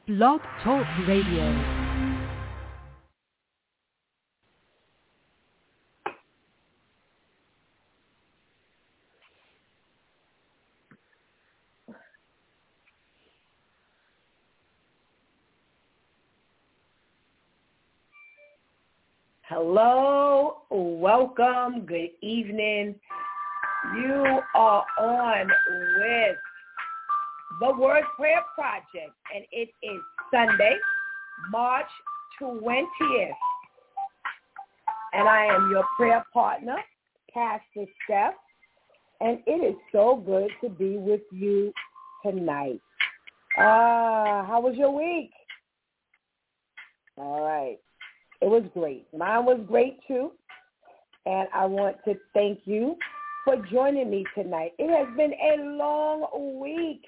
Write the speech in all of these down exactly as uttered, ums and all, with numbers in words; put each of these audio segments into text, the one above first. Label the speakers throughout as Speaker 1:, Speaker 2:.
Speaker 1: Blog Talk Radio.
Speaker 2: Hello, welcome, good evening. You are on with the Word Prayer Project, and it is Sunday, March twentieth. And I am your prayer partner, Pastor Steph, and it is so good to be with you tonight. Ah, uh, how was your week? All right. It was great. Mine was great, too. And I want to thank you for joining me tonight. It has been a long week.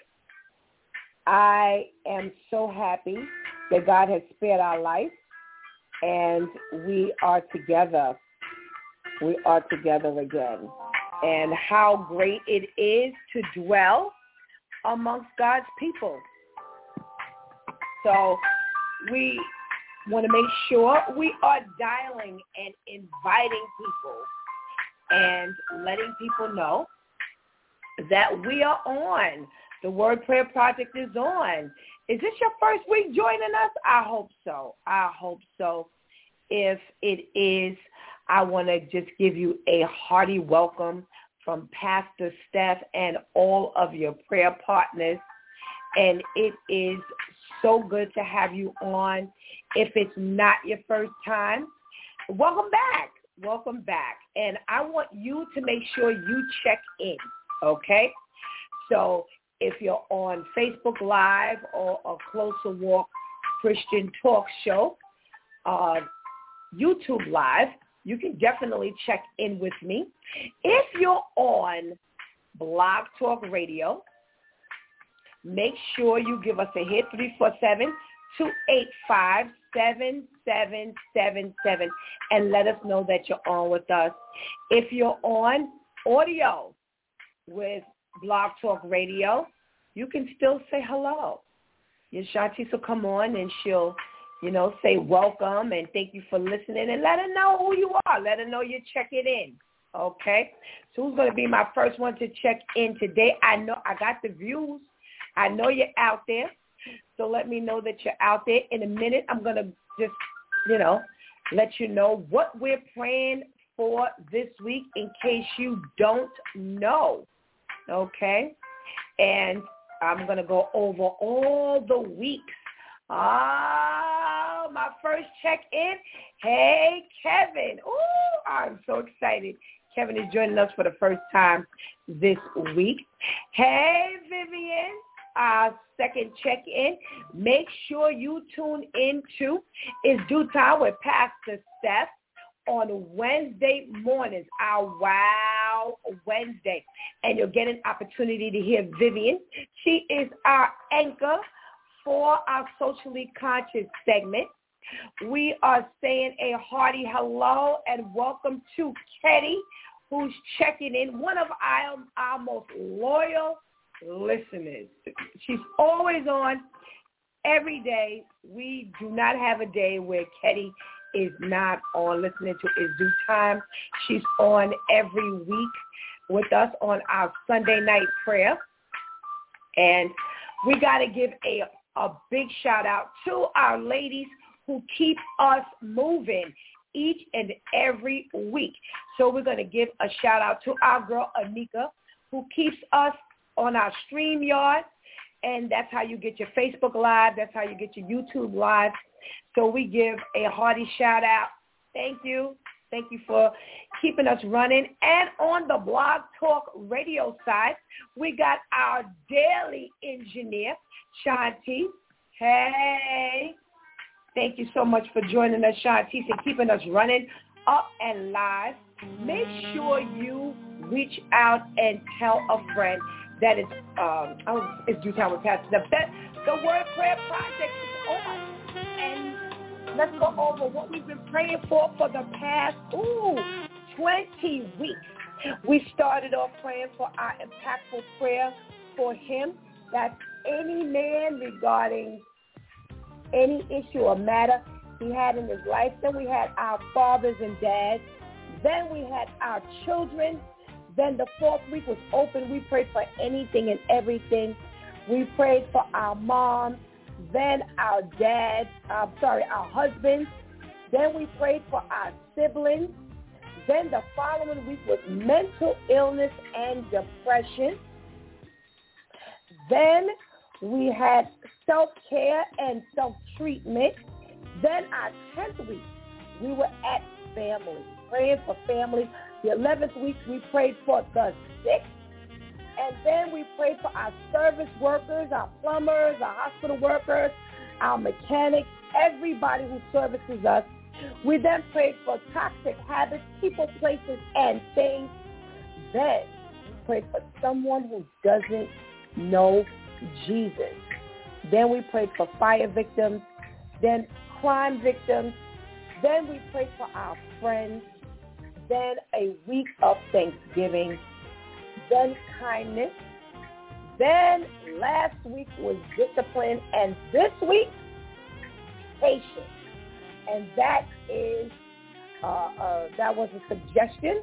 Speaker 2: I am so happy that God has spared our life, and we are together. We are together again. And how great it is to dwell amongst God's people. So we want to make sure we are dialing and inviting people and letting people know that we are on. The Word Prayer Project is on. Is this your first week joining us? I hope so. I hope so. If it is, I want to just give you a hearty welcome from Pastor Steph and all of your prayer partners. And it is so good to have you on. If it's not your first time, welcome back. Welcome back. And I want you to make sure you check in, okay? So if you're on Facebook Live or a Closer Walk Christian Talk Show, uh, YouTube Live, you can definitely check in with me. If you're on Blog Talk Radio, make sure you give us a hit, three four seven, two eight five, seven seven seven seven, and let us know that you're on with us. If you're on audio with Blog Talk Radio, you can still say hello. Your Shantice will come on and she'll, you know, say welcome and thank you for listening, and let her know who you are. Let her know you're checking in. Okay? So who's going to be my first one to check in today? I know I got the views. I know you're out there, so let me know that you're out there. In a minute, I'm going to just, you know, let you know what we're praying for this week in case you don't know, okay? And I'm going to go over all the weeks. Ah, my first check-in. Hey, Kevin. Ooh, I'm so excited. Kevin is joining us for the first time this week. Hey, Vivian. Our second check-in. Make sure you tune into It's Due Time with Pastor Steph on Wednesday mornings, our Wow Wednesday. And you'll get an opportunity to hear Vivian. She is our anchor for our Socially Conscious segment. We are saying a hearty hello and welcome to Ketty, who's checking in, one of our, our most loyal listeners. She's always on every day. We do not have a day where Ketty is not on listening to It's Due Time. She's on every week with us on our Sunday night prayer. And we got to give a, a big shout out to our ladies who keep us moving each and every week. So we're going to give a shout out to our girl Anika, who keeps us on our StreamYard, and that's how you get your Facebook Live. That's how you get your YouTube Live. So we give a hearty shout out. Thank you. Thank you for keeping us running. And on the Blog Talk Radio side, we got our daily engineer, Shanti. Hey. Thank you so much for joining us, Shanti, and keeping us running up and live. Make sure you reach out and tell a friend that it's, um, oh, it's Due Time with Pastor Steph. That the Word Prayer Project is on. And let's go over what we've been praying for for the past, ooh, twenty weeks. We started off praying for our impactful prayer for him. That's any man regarding any issue or matter he had in his life. Then we had our fathers and dads. Then we had our children. Then the fourth week was open. We prayed for anything and everything. We prayed for our moms. Then our dads, uh, sorry, our husbands. Then we prayed for our siblings. Then the following week was mental illness and depression. Then we had self-care and self-treatment. Then our tenth week, we were at family, praying for family. The eleventh week, we prayed for the sick. And then we prayed for our service workers, our plumbers, our hospital workers, our mechanics, everybody who services us. We then prayed for toxic habits, people, places, and things. Then we prayed for someone who doesn't know Jesus. Then we prayed for fire victims, then crime victims. Then we prayed for our friends. Then a week of Thanksgiving. Then kindness. Then last week was discipline. And this week, patience. And that is, uh, uh, that was a suggestion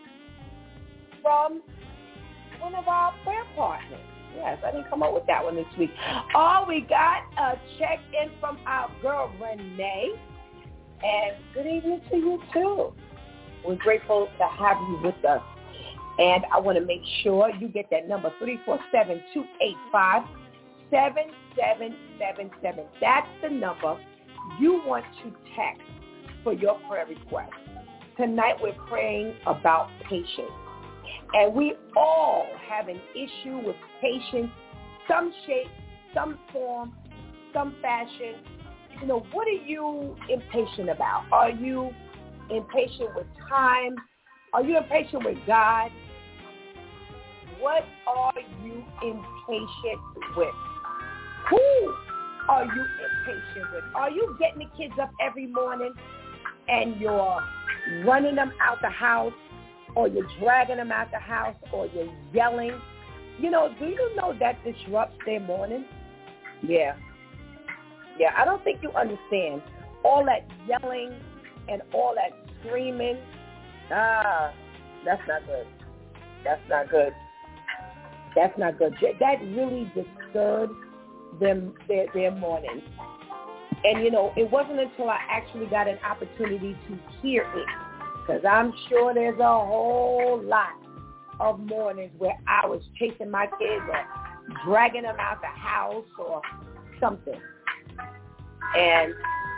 Speaker 2: from one of our prayer partners. Yes, I didn't come up with that one this week. Oh, we got a check-in from our girl, Renee. And good evening to you, too. We're grateful to have you with us. And I want to make sure you get that number, three four seven, two eight five, seven seven seven seven. That's the number you want to text for your prayer request. Tonight we're praying about patience. And we all have an issue with patience, some shape, some form, some fashion. You know, what are you impatient about? Are you impatient with time? Are you impatient with God? What are you impatient with? Who are you impatient with? Are you getting the kids up every morning and you're running them out the house, or you're dragging them out the house, or you're yelling? You know, do you know that disrupts their morning? Yeah. Yeah, I don't think you understand. All that yelling and all that screaming, ah, that's not good. That's not good. That's not good. That really disturbs them, their, their morning. And, you know, it wasn't until I actually got an opportunity to hear it, because I'm sure there's a whole lot of mornings where I was chasing my kids or dragging them out the house or something. And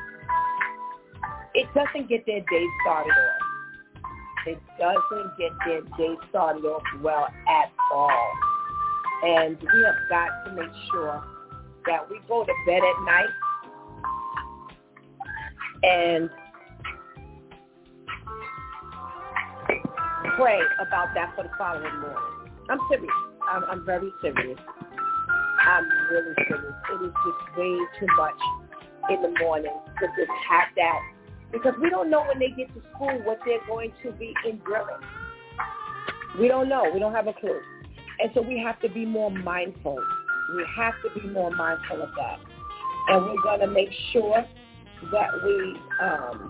Speaker 2: it doesn't get their day started off. It doesn't get their day started off well at all. And we have got to make sure that we go to bed at night and pray about that for the following morning. I'm serious. I'm, I'm very serious. I'm really serious. It is just way too much in the morning to just have that, because we don't know when they get to school what they're going to be enduring. We don't know. We don't have a clue. And so we have to be more mindful. We have to be more mindful of that. And we're going to make sure that we, um,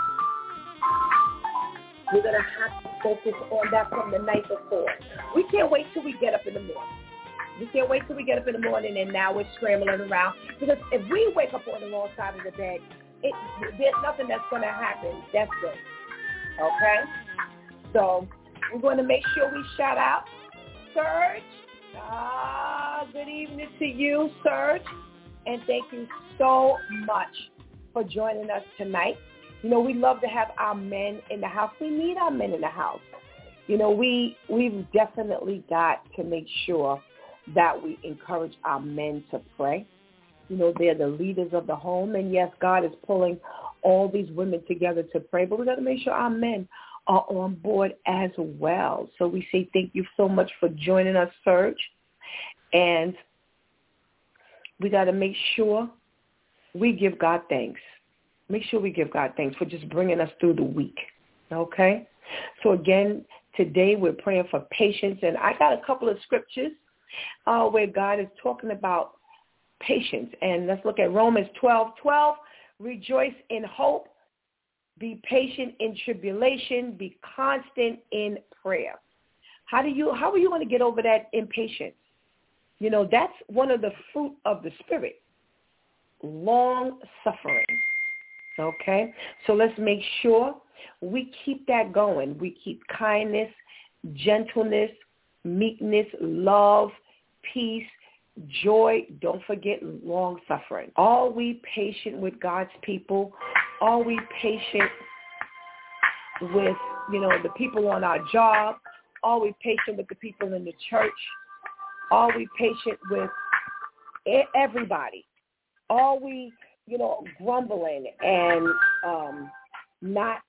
Speaker 2: we're going to have to focus on that from the night before. We can't wait till we get up in the morning. We can't wait till we get up in the morning and now we're scrambling around. Because if we wake up on the wrong side of the bed, it, there's nothing that's going to happen. That's good. Okay? So we're going to make sure we shout out Serge. Ah, good evening to you, Serge. And thank you so much for joining us tonight. You know, we love to have our men in the house. We need our men in the house. You know, we, we've definitely got to make sure that we encourage our men to pray. You know, they're the leaders of the home. And, yes, God is pulling all these women together to pray. But we've got to make sure our men are on board as well. So we say thank you so much for joining us, Serge. And we got to make sure we give God thanks. Make sure we give God thanks for just bringing us through the week, okay? So, again, today we're praying for patience. And I got a couple of scriptures uh, where God is talking about patience. And let's look at Romans twelve twelve. Rejoice in hope. Be patient in tribulation. Be constant in prayer. How do you, how are you going to get over that impatience? You know, that's one of the fruit of the Spirit. Long suffering. Okay? So let's make sure we keep that going. We keep kindness, gentleness, meekness, love, peace, joy. Don't forget long suffering. Are we patient with God's people? Are we patient with, you know, the people on our job? Are we patient with the people in the church? Are we patient with everybody? Are we, you know, grumbling and um, not,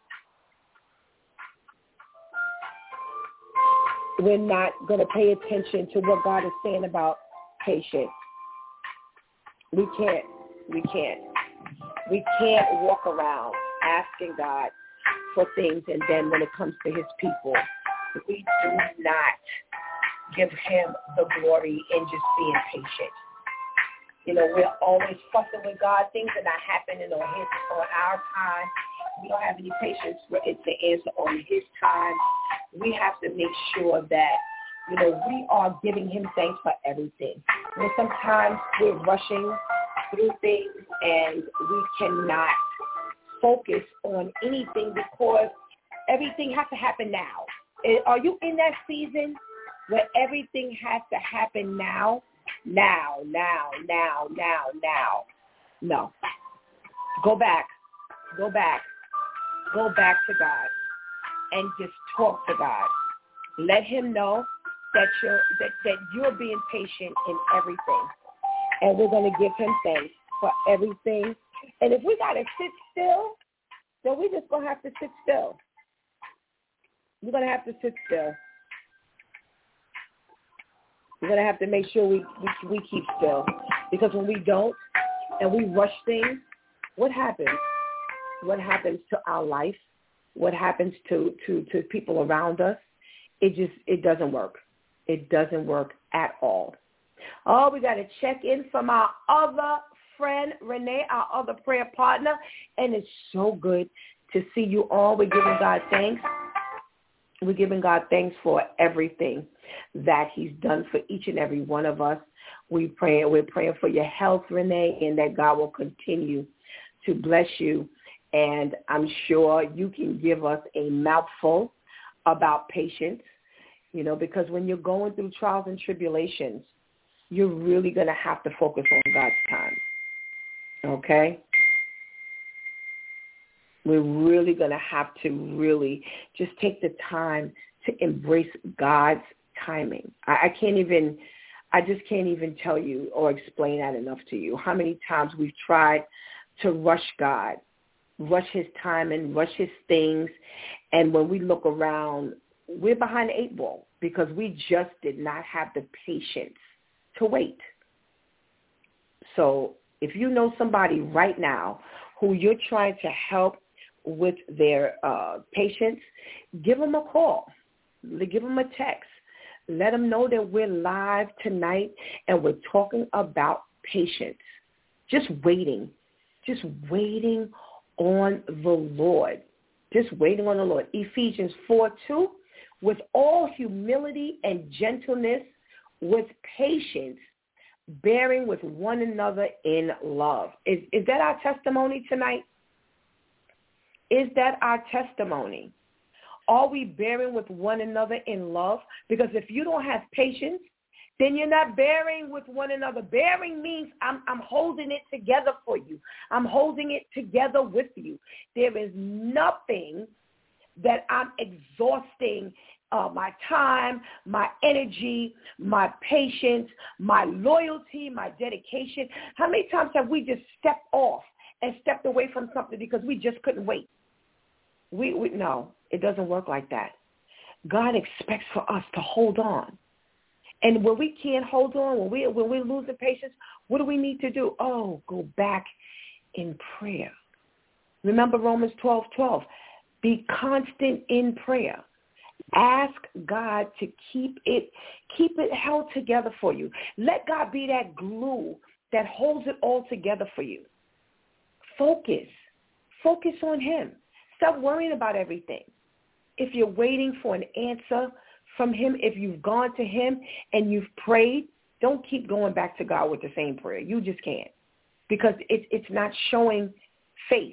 Speaker 2: we're not going to pay attention to what God is saying about patience? We can't, we can't. We can't walk around asking God for things, and then when it comes to his people, we do not give him the glory in just being patient. You know, we're always fussing with God. Things are not happening on his, on our time. We don't have any patience for it to answer on his time. We have to make sure that, you know, we are giving him thanks for everything. You know, sometimes we're rushing through things and we cannot focus on anything because everything has to happen now. Are you in that season where everything has to happen now? Now, now, now, now, now. No. Go back. Go back. Go back to God and just talk to God. Let him know that you're, that, that you're being patient in everything. And we're going to give him thanks for everything. And if we got to sit still, then we're just going to have to sit still. We're going to have to sit still. We're going to have to make sure we, we, we keep still. Because when we don't and we rush things, what happens? What happens to our life? What happens to, to, to people around us? It just, it doesn't work. It doesn't work at all. Oh, we got to check in from our other friend, Renee, our other prayer partner. And it's so good to see you all. We're giving God thanks. We're giving God thanks for everything that he's done for each and every one of us. We pray, we're praying for your health, Renee, and that God will continue to bless you. And I'm sure you can give us a mouthful about patience, you know, because when you're going through trials and tribulations, you're really going to have to focus on God's time, okay? We're really going to have to really just take the time to embrace God's timing. I, I can't even, I just can't even tell you or explain that enough to you. How many times we've tried to rush God, rush his time and rush his things. And when we look around, we're behind the eight ball because we just did not have the patience to wait. So if you know somebody right now who you're trying to help with their uh, patience, give them a call. Give them a text. Let them know that we're live tonight and we're talking about patience. Just waiting. Just waiting on the Lord. Just waiting on the Lord. Ephesians four two, with all humility and gentleness, with patience, bearing with one another in love. Is, is that our testimony tonight? Is that our testimony? Are we bearing with one another in love? Because if you don't have patience, then you're not bearing with one another. Bearing means I'm, I'm holding it together for you. I'm holding it together with you. There is nothing that I'm exhausting uh, my time, my energy, my patience, my loyalty, my dedication. How many times have we just stepped off and stepped away from something because we just couldn't wait? We, we no, it doesn't work like that. God expects for us to hold on. And when we can't hold on, when, we, when we're losing patience, what do we need to do? Oh, go back in prayer. Remember Romans twelve twelve. Be constant in prayer. Ask God to keep it, keep it held together for you. Let God be that glue that holds it all together for you. Focus. Focus on him. Stop worrying about everything. If you're waiting for an answer from him, if you've gone to him and you've prayed, don't keep going back to God with the same prayer. You just can't, because it, it's not showing faith.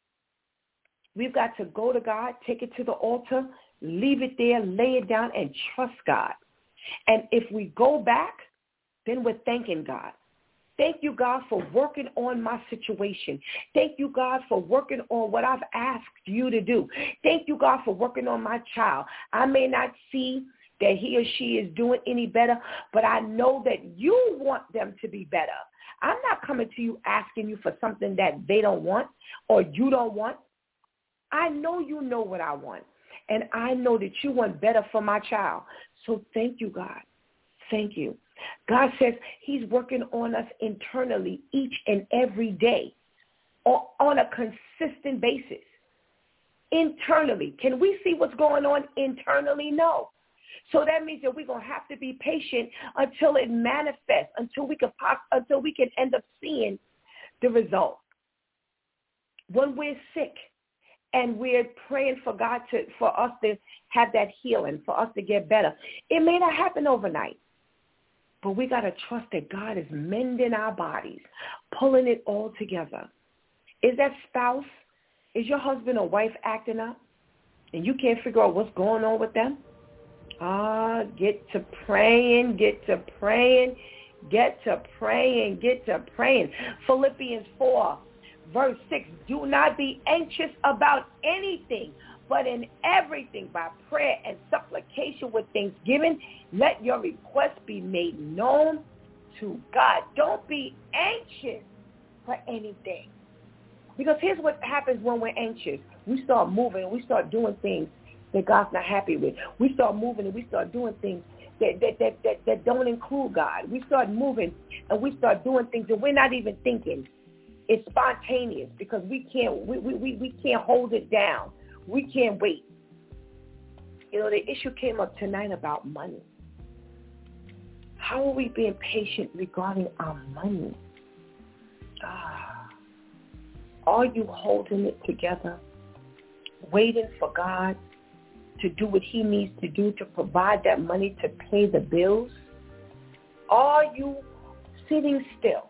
Speaker 2: We've got to go to God, take it to the altar, leave it there, lay it down, and trust God. And if we go back, then we're thanking God. Thank you, God, for working on my situation. Thank you, God, for working on what I've asked you to do. Thank you, God, for working on my child. I may not see that he or she is doing any better, but I know that you want them to be better. I'm not coming to you asking you for something that they don't want or you don't want. I know you know what I want, and I know that you want better for my child. So thank you, God. Thank you. God says he's working on us internally each and every day on a consistent basis. Internally. Can we see what's going on internally? No. So that means that we're going to have to be patient until it manifests, until we can pop, until we can end up seeing the result. When we're sick and we're praying for God to, for us to have that healing, for us to get better, it may not happen overnight. But we got to trust that God is mending our bodies, pulling it all together. Is that spouse, is your husband or wife acting up and you can't figure out what's going on with them? Ah, get to praying, get to praying, get to praying, get to praying. Philippians four, verse six, do not be anxious about anything, but in everything by prayer and supplication with thanksgiving, let your requests be made known to God. Don't be anxious for anything. Because here's what happens when we're anxious. We start moving and we start doing things that God's not happy with. We start moving and we start doing things that, that, that, that, that don't include God. We start moving and we start doing things that we're not even thinking. It's spontaneous because we can't, we, we, we, we can't hold it down. We can't wait. You know, the issue came up tonight about money. How are we being patient regarding our money? Ah, are you holding it together, waiting for God to do what he needs to do to provide that money to pay the bills? Are you sitting still?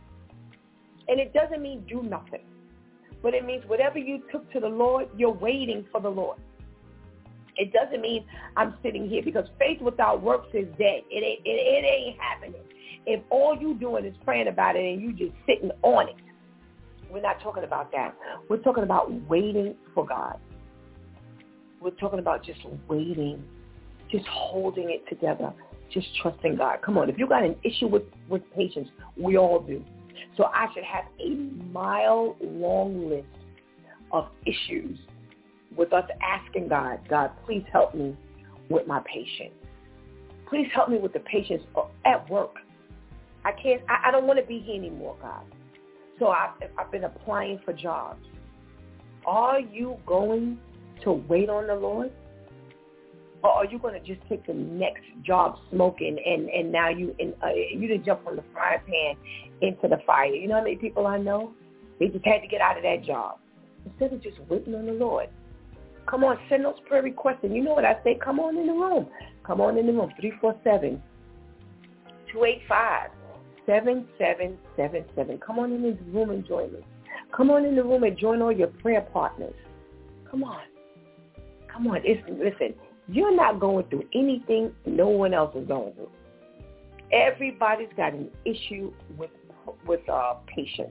Speaker 2: And it doesn't mean do nothing. But it means whatever you took to the Lord, you're waiting for the Lord. It doesn't mean I'm sitting here, because faith without works is dead. It ain't, it, it ain't happening. If all you doing is praying about it and you just sitting on it, we're not talking about that. We're talking about waiting for God. We're talking about just waiting, just holding it together, just trusting God. Come on, if you got an issue with, with patience, we all do. So I should have a mile-long list of issues with us asking God, God, please help me with my patience. Please help me with the patience at work. I can't, I, I don't want to be here anymore, God. So I, I've been applying for jobs. Are you going to wait on the Lord? Or are you going to just take the next job smoking and, and now you in, uh, you didn't jump from the frying pan into the fire? You know how many people I know? They just had to get out of that job. Instead of just waiting on the Lord. Come on, send those prayer requests. And you know what I say? Come on in the room. Come on in the room. three four seven, two eight five, seven seven seven seven. Come on in the room and join me. Come on in the room and join all your prayer partners. Come on. Come on. It's, listen, you're not going through anything no one else is going through. Everybody's got an issue with with uh, patience.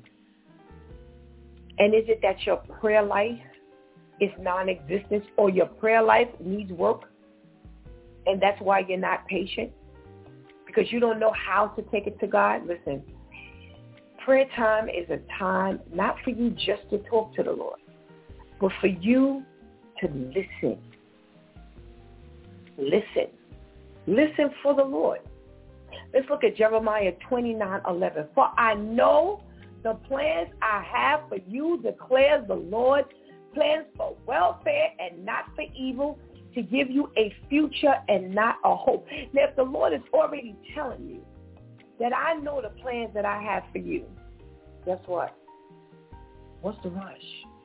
Speaker 2: And is it that your prayer life is non-existent, or your prayer life needs work, and that's why you're not patient? Because you don't know how to take it to God? Listen, prayer time is a time not for you just to talk to the Lord, but for you to listen. Listen. Listen for the Lord. Let's look at Jeremiah twenty-nine eleven. For I know the plans I have for you, declares the Lord, plans for welfare and not for evil, to give you a future and not a hope. Now, if the Lord is already telling you that I know the plans that I have for you, guess what? What's the rush?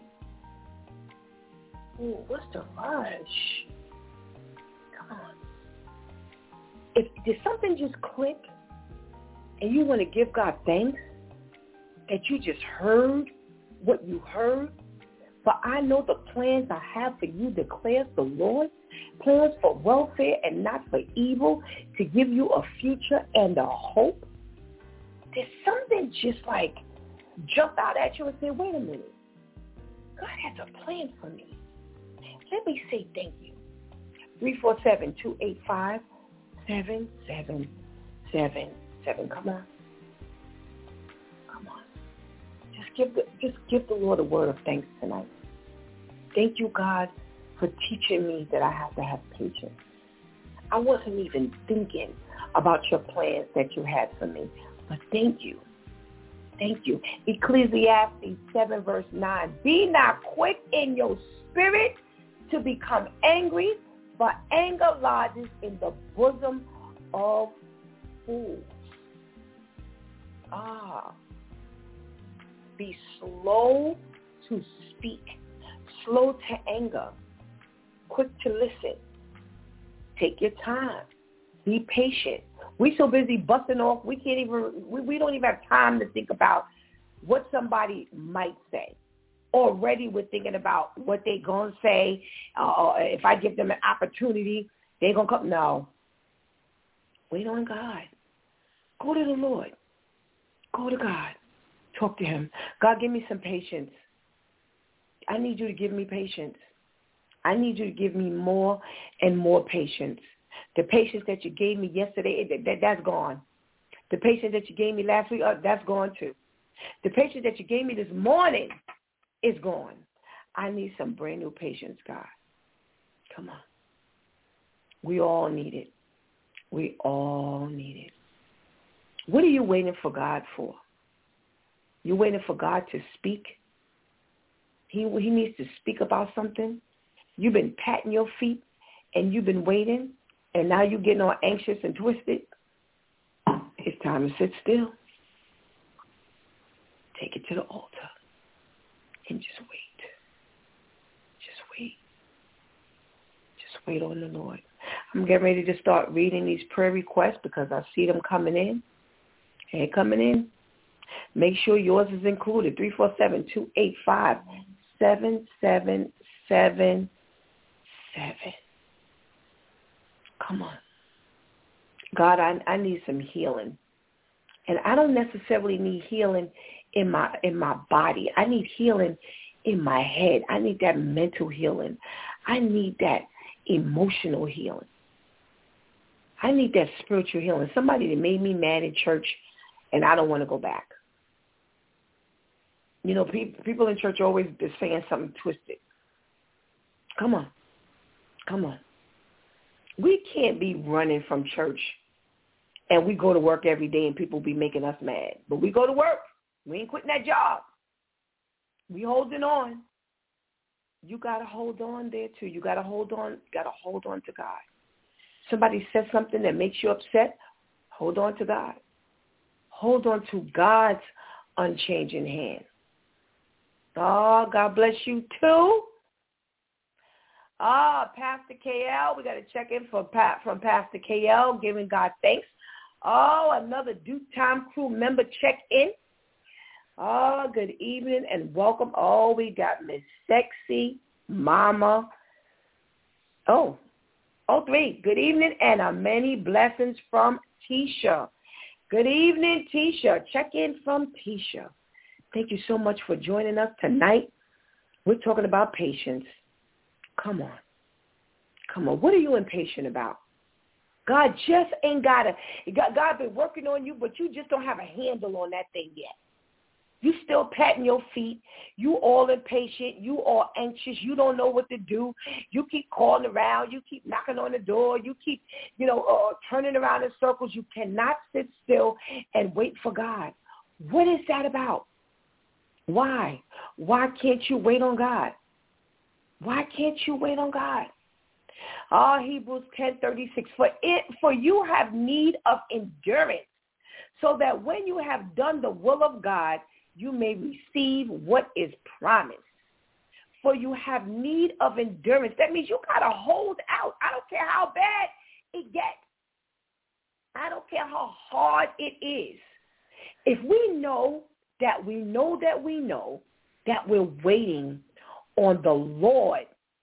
Speaker 2: Ooh, what's the rush? Come on. If did something just click and you want to give God thanks that you just heard what you heard? For I know the plans I have for you, declares the Lord, plans for welfare and not for evil, to give you a future and a hope. Did something just like jump out at you and say, wait a minute, God has a plan for me. Let me say thank you. three four seven, two eight five, seven seven seven seven. Come on. Come on. Just give the just give the Lord a word of thanks tonight. Thank you, God, for teaching me that I have to have patience. I wasn't even thinking about your plans that you had for me, but thank you. Thank you. Ecclesiastes seven verse nine. Be not quick in your spirit to become angry, but anger lodges in the bosom of fools. Ah. Be slow to speak, slow to anger, quick to listen. Take your time. Be patient. We're so busy busting off, we can't even, we, we don't even have time to think about what somebody might say. Already we're thinking about what they're going to say. Uh, if I give them an opportunity, they're going to come. No. Wait on God. Go to the Lord. Go to God. Talk to him. God, give me some patience. I need you to give me patience. I need you to give me more and more patience. The patience that you gave me yesterday, that, that, that's gone. The patience that you gave me last week, uh, that's gone too. The patience that you gave me this morning is gone. I need some brand new patience, God. Come on. We all need it. We all need it. What are you waiting for God for? You're waiting for God to speak? He, he needs to speak about something? You've been patting your feet and you've been waiting, and now you're getting all anxious and twisted? It's time to sit still. Take it to the altar and just wait. Just wait. Just wait on the Lord. I'm getting ready to start reading these prayer requests because I see them coming in. Hey, coming in. Make sure yours is included. three four seven, two eight five, seven seven seven seven. Come on. God, I, I need some healing. And I don't necessarily need healing in my in my body. I need healing in my head. I need that mental healing. I need that emotional healing. I need that spiritual healing. Somebody that made me mad in church, and I don't want to go back. You know, people, people in church are always just saying something twisted. Come on. Come on. We can't be running from church and we go to work every day and people be making us mad. But we go to work. We ain't quitting that job. We holding on. You got to hold on there too. You got to hold on. Got to hold on to God. Somebody says something that makes you upset. Hold on to God. Hold on to God's unchanging hand. Oh, God bless you too. Ah, Pastor K L, we got to check in for Pat from Pastor K L, giving God thanks. Oh, another Duke Time Crew member check in. Oh, good evening and welcome. Oh, we got Miss Sexy Mama. Oh, oh, three. Good evening and a many blessings from Tisha. Good evening, Tisha. Check in from Tisha. Thank you so much for joining us tonight. We're talking about patience. Come on. Come on. What are you impatient about? God just ain't got to. God, God been working on you, but you just don't have a handle on that thing yet. You still patting your feet. You all impatient. You all anxious. You don't know what to do. You keep calling around. You keep knocking on the door. You keep, you know, uh, turning around in circles. You cannot sit still and wait for God. What is that about? Why? Why can't you wait on God? Why can't you wait on God? Ah, oh, Hebrews ten thirty-six. For it, for you have need of endurance, so that when you have done the will of God, you may receive what is promised. For you have need of endurance. That means you got to hold out. I don't care how bad it gets. I don't care how hard it is. If we know that we know that we know that we're waiting on the Lord,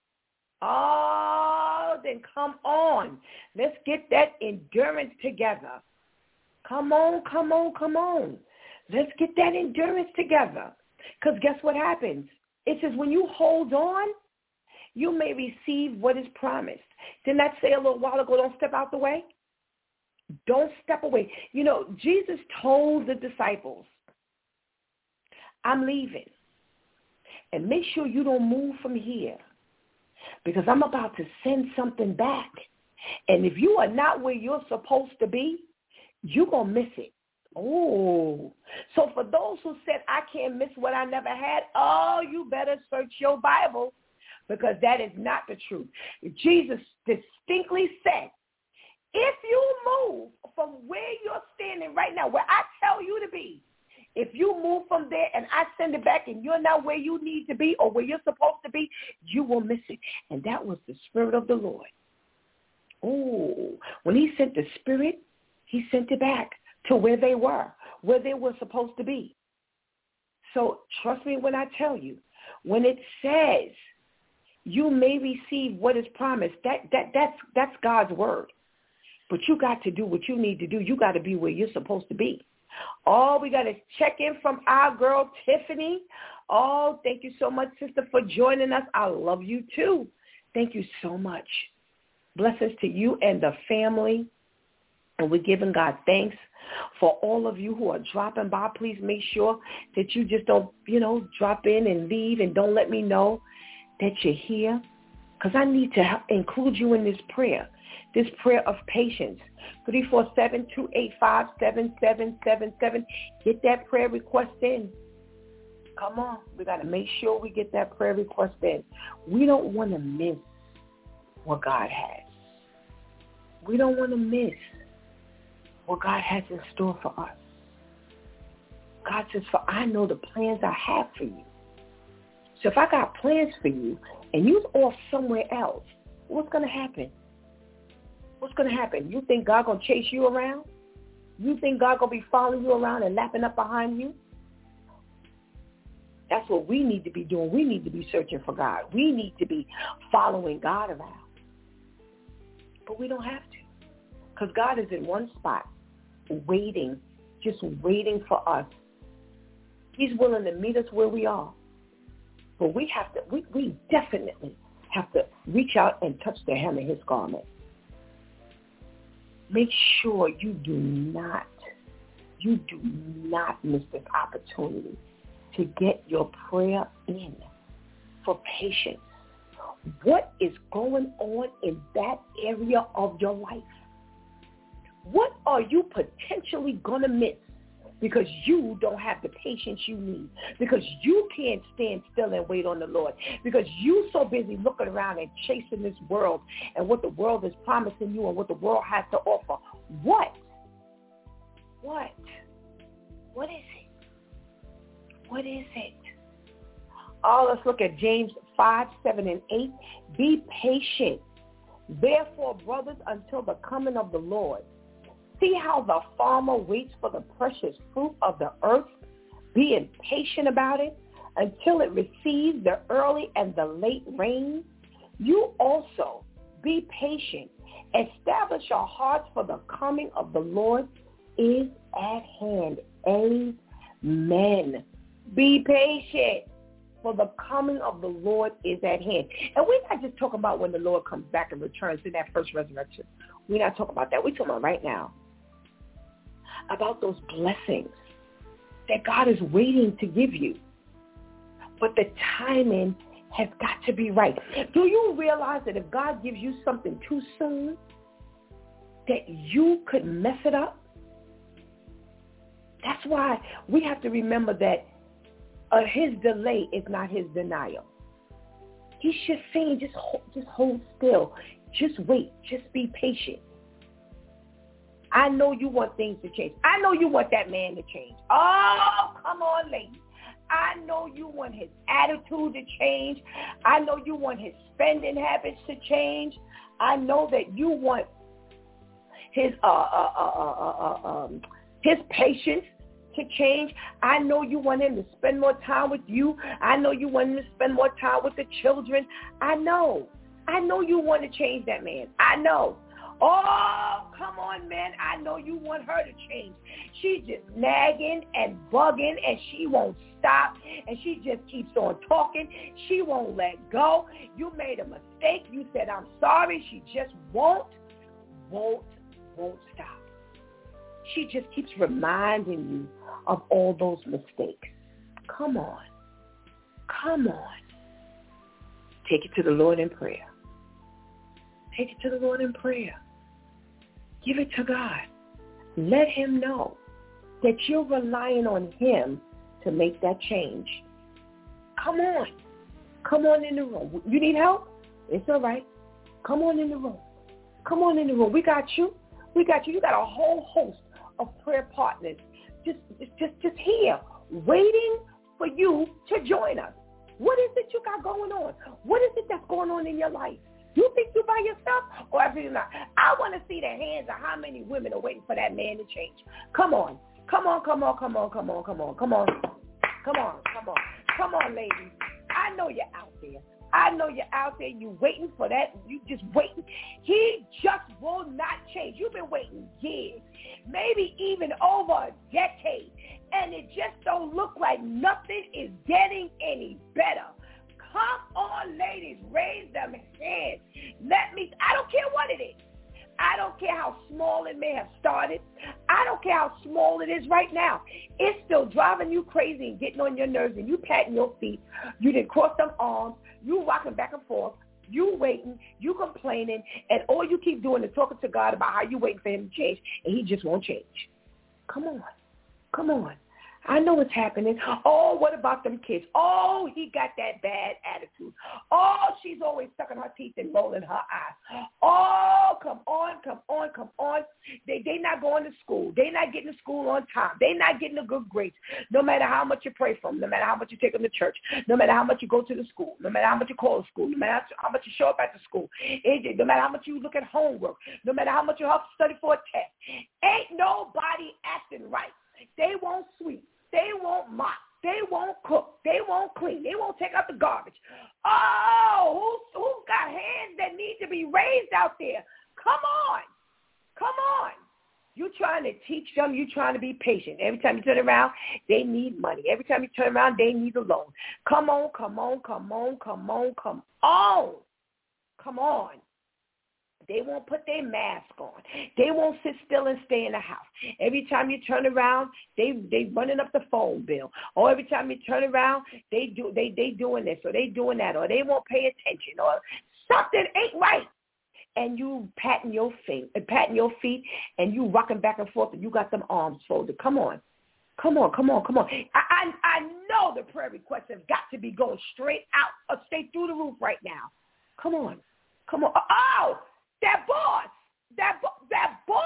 Speaker 2: oh, then come on. Let's get that endurance together. Come on, come on, come on. Let's get that endurance together. Because guess what happens? It says when you hold on, you may receive what is promised. Didn't I say a little while ago, don't step out the way? Don't step away. You know, Jesus told the disciples, I'm leaving. And make sure you don't move from here because I'm about to send something back. And if you are not where you're supposed to be, you're going to miss it. Oh, so for those who said, I can't miss what I never had, oh, you better search your Bible because that is not the truth. Jesus distinctly said, if you move from where you're standing right now, where I tell you to be, if you move from there and I send it back and you're not where you need to be or where you're supposed to be, you will miss it. And that was the Spirit of the Lord. Oh, when he sent the Spirit, he sent it back to where they were, where they were supposed to be. So trust me when I tell you, when it says you may receive what is promised, that, that that's that's God's word. But you got to do what you need to do. You got to be where you're supposed to be. Oh, we got to check in from our girl, Tiffany. Oh, thank you so much, sister, for joining us. I love you, too. Thank you so much. Blessings to you and the family. And we're giving God thanks for all of you who are dropping by. Please make sure that you just don't, you know, drop in and leave and don't let me know that you're here because I need to include you in this prayer. This prayer of patience, three four seven, two eight five, seven seven seven seven. Get that prayer request in. Come on. We got to make sure we get that prayer request in. We don't want to miss what God has. We don't want to miss what God has in store for us. God says, for I know the plans I have for you. So if I got plans for you and you're off somewhere else, what's going to happen? What's going to happen? You think God going to chase you around? You think God going to be following you around and lapping up behind you? That's what we need to be doing. We need to be searching for God. We need to be following God around. But we don't have to because God is in one spot waiting, just waiting for us. He's willing to meet us where we are. But we have to, we, we definitely have to reach out and touch the hem of his garment. Make sure you do not, you do not miss this opportunity to get your prayer in for patience. What is going on in that area of your life? What are you potentially going to miss because you don't have the patience you need, because you can't stand still and wait on the Lord, because you're so busy looking around and chasing this world and what the world is promising you and what the world has to offer? What? What? What is it? What is it? Oh, let's look at James five, seven, and eight. Be patient, therefore, brothers, until the coming of the Lord. See how the farmer waits for the precious fruit of the earth, being patient about it until it receives the early and the late rain. You also be patient. Establish your hearts, for the coming of the Lord is at hand. Amen. Be patient, for the coming of the Lord is at hand. And we're not just talking about when the Lord comes back and returns in that first resurrection. We're not talking about that. We're talking about right now. About those blessings that God is waiting to give you. But the timing has got to be right. Do you realize that if God gives you something too soon, that you could mess it up? That's why we have to remember that uh, his delay is not his denial. He's just saying, just hold, just hold still. Just wait. Just be patient. I know you want things to change. I know you want that man to change. Oh, come on, ladies. I know you want his attitude to change. I know you want his spending habits to change. I know that you want his uh, uh, uh, uh, uh, um, his patience to change. I know you want him to spend more time with you. I know you want him to spend more time with the children. I know. I know you want to change that man. I know. Oh, come on, man. I know you want her to change. She's just nagging and bugging, and she won't stop, and she just keeps on talking. She won't let go. You made a mistake. You said, I'm sorry. She just won't, won't, won't stop. She just keeps reminding you of all those mistakes. Come on. Come on. Take it to the Lord in prayer. Take it to the Lord in prayer. Give it to God. Let him know that you're relying on him to make that change. Come on. Come on in the room. You need help? It's all right. Come on in the room. Come on in the room. We got you. We got you. You got a whole host of prayer partners just, just, just here waiting for you to join us. What is it you got going on? What is it that's going on in your life? You think you by yourself or everything not? I want to see the hands of how many women are waiting for that man to change. Come on. Come on, come on, come on, come on, come on, come on. Come on, come on. Come on, ladies. I know you're out there. I know you're out there. You waiting for that. You just waiting. He just will not change. You've been waiting years, maybe even over a decade, and it just don't look like nothing is getting any better. Come on, ladies, raise them hands. Let me, I don't care what it is. I don't care how small it may have started. I don't care how small it is right now. It's still driving you crazy and getting on your nerves, and you patting your feet. You didn't cross them arms. You rocking back and forth. You waiting. You complaining. And all you keep doing is talking to God about how you waiting for him to change, and he just won't change. Come on. Come on. I know what's happening. Oh, what about them kids? Oh, he got that bad attitude. Oh, she's always sucking her teeth and rolling her eyes. Oh, come on, come on, come on. They they not going to school. They not getting to school on time. They not getting a good grades. No matter how much you pray for them, no matter how much you take them to church, no matter how much you go to the school, no matter how much you call the school, no matter how much you show up at the school, no matter how much you look at homework, no matter how much you have to study for a test, ain't nobody acting right. They won't sweep. They won't mop. They won't cook. They won't clean. They won't take out the garbage. Oh, who's, who's got hands that need to be raised out there? Come on. Come on. You trying to teach them. You trying to be patient. Every time you turn around, they need money. Every time you turn around, they need a loan. Come on, come on, come on, come on, come on. Come on. They won't put their mask on. They won't sit still and stay in the house. Every time you turn around, they they running up the phone bill. Or every time you turn around, they do they they doing this or they doing that or they won't pay attention or something ain't right. And you patting your feet, patting your feet, and you rocking back and forth, and you got them arms folded. Come on. Come on, come on, come on. I, I I know the prayer requests have got to be going straight out or straight through the roof right now. Come on. Come on. Oh! That boss, that that boss,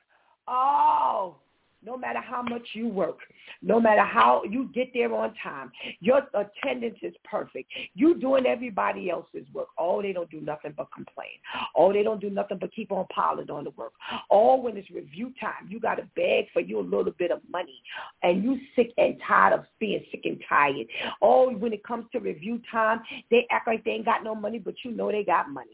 Speaker 2: oh, no matter how much you work, no matter how you get there on time, your attendance is perfect. You doing everybody else's work. Oh, they don't do nothing but complain. Oh, they don't do nothing but keep on piling on the work. Oh, when it's review time, you got to beg for you a little bit of money, and you sick and tired of being sick and tired. Oh, when it comes to review time, they act like they ain't got no money, but you know they got money.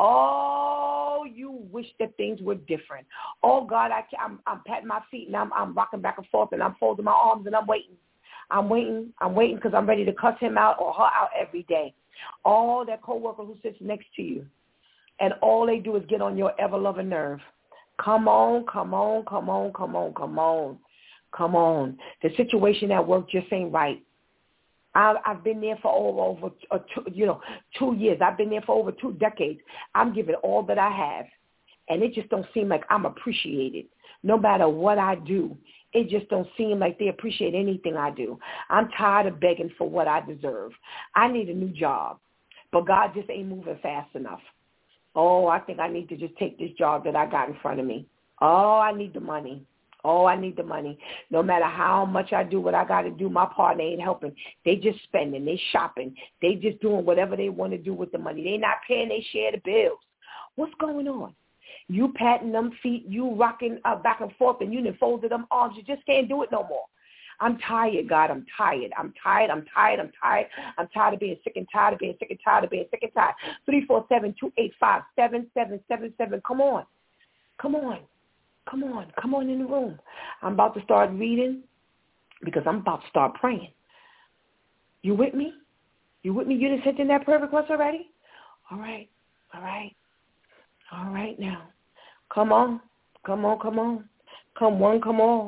Speaker 2: Oh, you wish that things were different. Oh, God, I, I'm, I'm patting my feet, and I'm, I'm rocking back and forth, and I'm folding my arms, and I'm waiting. I'm waiting. I'm waiting because I'm ready to cuss him out or her out every day. All that coworker who sits next to you, and all they do is get on your ever-loving nerve. Come on, come on, come on, come on, come on, come on. The situation at work just ain't right. I've, I've been there for over, over uh, two, you know, two years. I've been there for over two decades. I'm giving all that I have, and it just don't seem like I'm appreciated. No matter what I do, it just don't seem like they appreciate anything I do. I'm tired of begging for what I deserve. I need a new job, but God just ain't moving fast enough. Oh, I think I need to just take this job that I got in front of me. Oh, I need the money. Oh, I need the money. No matter how much I do what I got to do, my partner ain't helping. They just spending. They shopping. They just doing whatever they want to do with the money. They not paying their share of the bills. What's going on? You patting them feet, you rocking uh, back and forth, and you done folded them arms. You just can't do it no more. I'm tired, God. I'm tired. I'm tired. I'm tired. I'm tired. I'm tired of being sick and tired of being sick and tired of being sick and tired. three four seven, two eight five, seven seven seven seven. Come on. Come on. Come on. Come on in the room. I'm about to start reading because I'm about to start praying. You with me? You with me? You done sent in that prayer request already? All right. All right. All right now. Come on. Come on. Come on. Come one. Come on.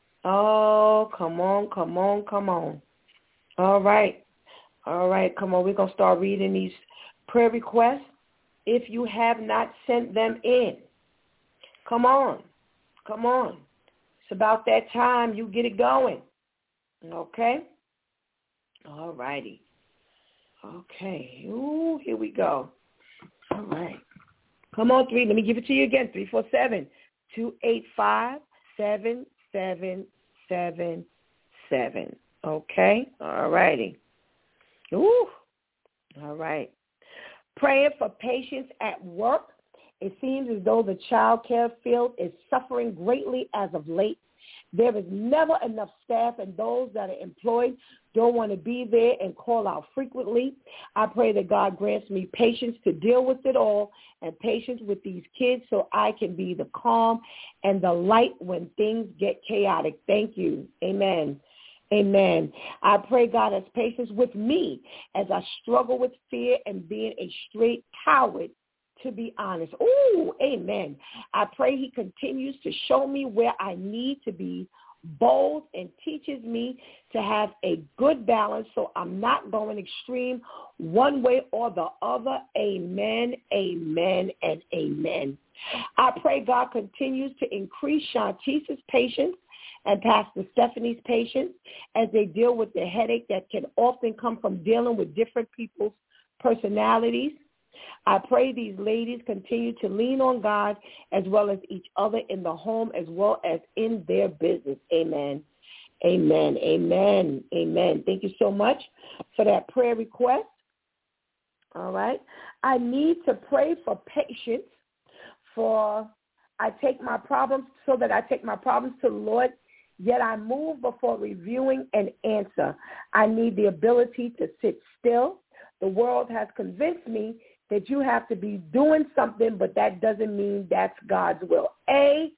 Speaker 2: Oh, come on, come on, come on. All right. All right, come on. We're going to start reading these prayer requests. If you have not sent them in, come on. Come on. It's about that time you get it going. Okay? All righty. Okay. Ooh, here we go. All right. Come on, three. Let me give it to you again. three four seven, two eight five, seven seven seven seven. Okay? All righty. Ooh. All right. Praying for patients at work. It seems as though the child care field is suffering greatly as of late. There is never enough staff, and those that are employed don't want to be there and call out frequently. I pray that God grants me patience to deal with it all and patience with these kids so I can be the calm and the light when things get chaotic. Thank you. Amen. Amen. I pray God has patience with me as I struggle with fear and being a straight coward, to be honest. Ooh, amen. I pray he continues to show me where I need to be bold and teaches me to have a good balance so I'm not going extreme one way or the other. Amen, amen, and amen. I pray God continues to increase Shantice's patience and Pastor Stephanie's patience as they deal with the headache that can often come from dealing with different people's personalities. I pray these ladies continue to lean on God as well as each other in the home as well as in their business. Amen. Amen. Amen. Amen. Thank you so much for that prayer request. All right. I need to pray for patience for I take my problems so that I take my problems to the Lord, yet I move before reviewing an answer. I need the ability to sit still. The world has convinced me that you have to be doing something, but that doesn't mean that's God's will. Amen.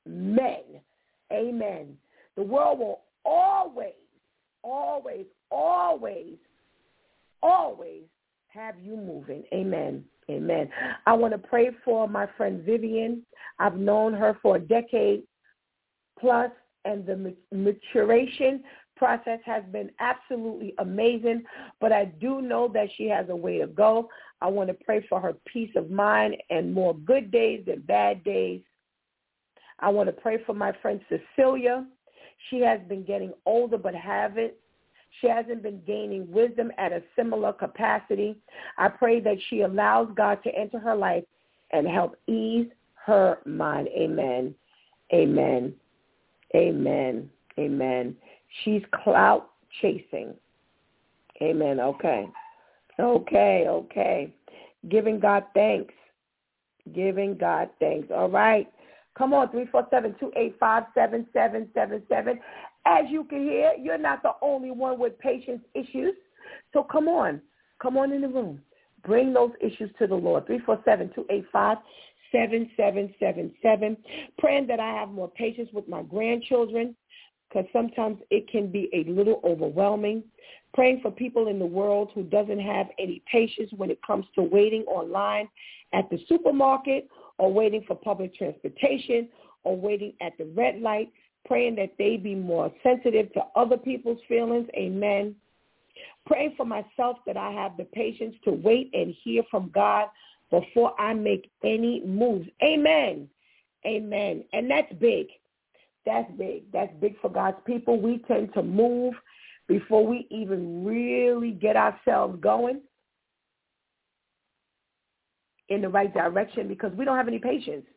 Speaker 2: Amen. The world will always, always, always, always have you moving. Amen. Amen. I want to pray for my friend Vivian. I've known her for a decade plus, and the maturation process has been absolutely amazing, but I do know that she has a way to go. I want to pray for her peace of mind and more good days than bad days. I want to pray for my friend Cecilia. She has been getting older but haven't. She hasn't been gaining wisdom at a similar capacity. I pray that she allows God to enter her life and help ease her mind. Amen. Amen. Amen. Amen. She's clout chasing. Amen. Okay. Okay. Okay. Giving God thanks. Giving God thanks. All right. Come on, three four seven, two eight five, seven seven seven seven. As you can hear, you're not the only one with patience issues. So come on. Come on in the room. Bring those issues to the Lord. three four seven, two eight five, seven seven seven seven. Praying that I have more patience with my grandchildren, because sometimes it can be a little overwhelming. Praying for people in the world who doesn't have any patience when it comes to waiting online at the supermarket or waiting for public transportation or waiting at the red light. Praying that they be more sensitive to other people's feelings. Amen. Praying for myself that I have the patience to wait and hear from God before I make any moves. Amen. Amen. And that's big. That's big. That's big for God's people. We tend to move before we even really get ourselves going in the right direction because we don't have any patience.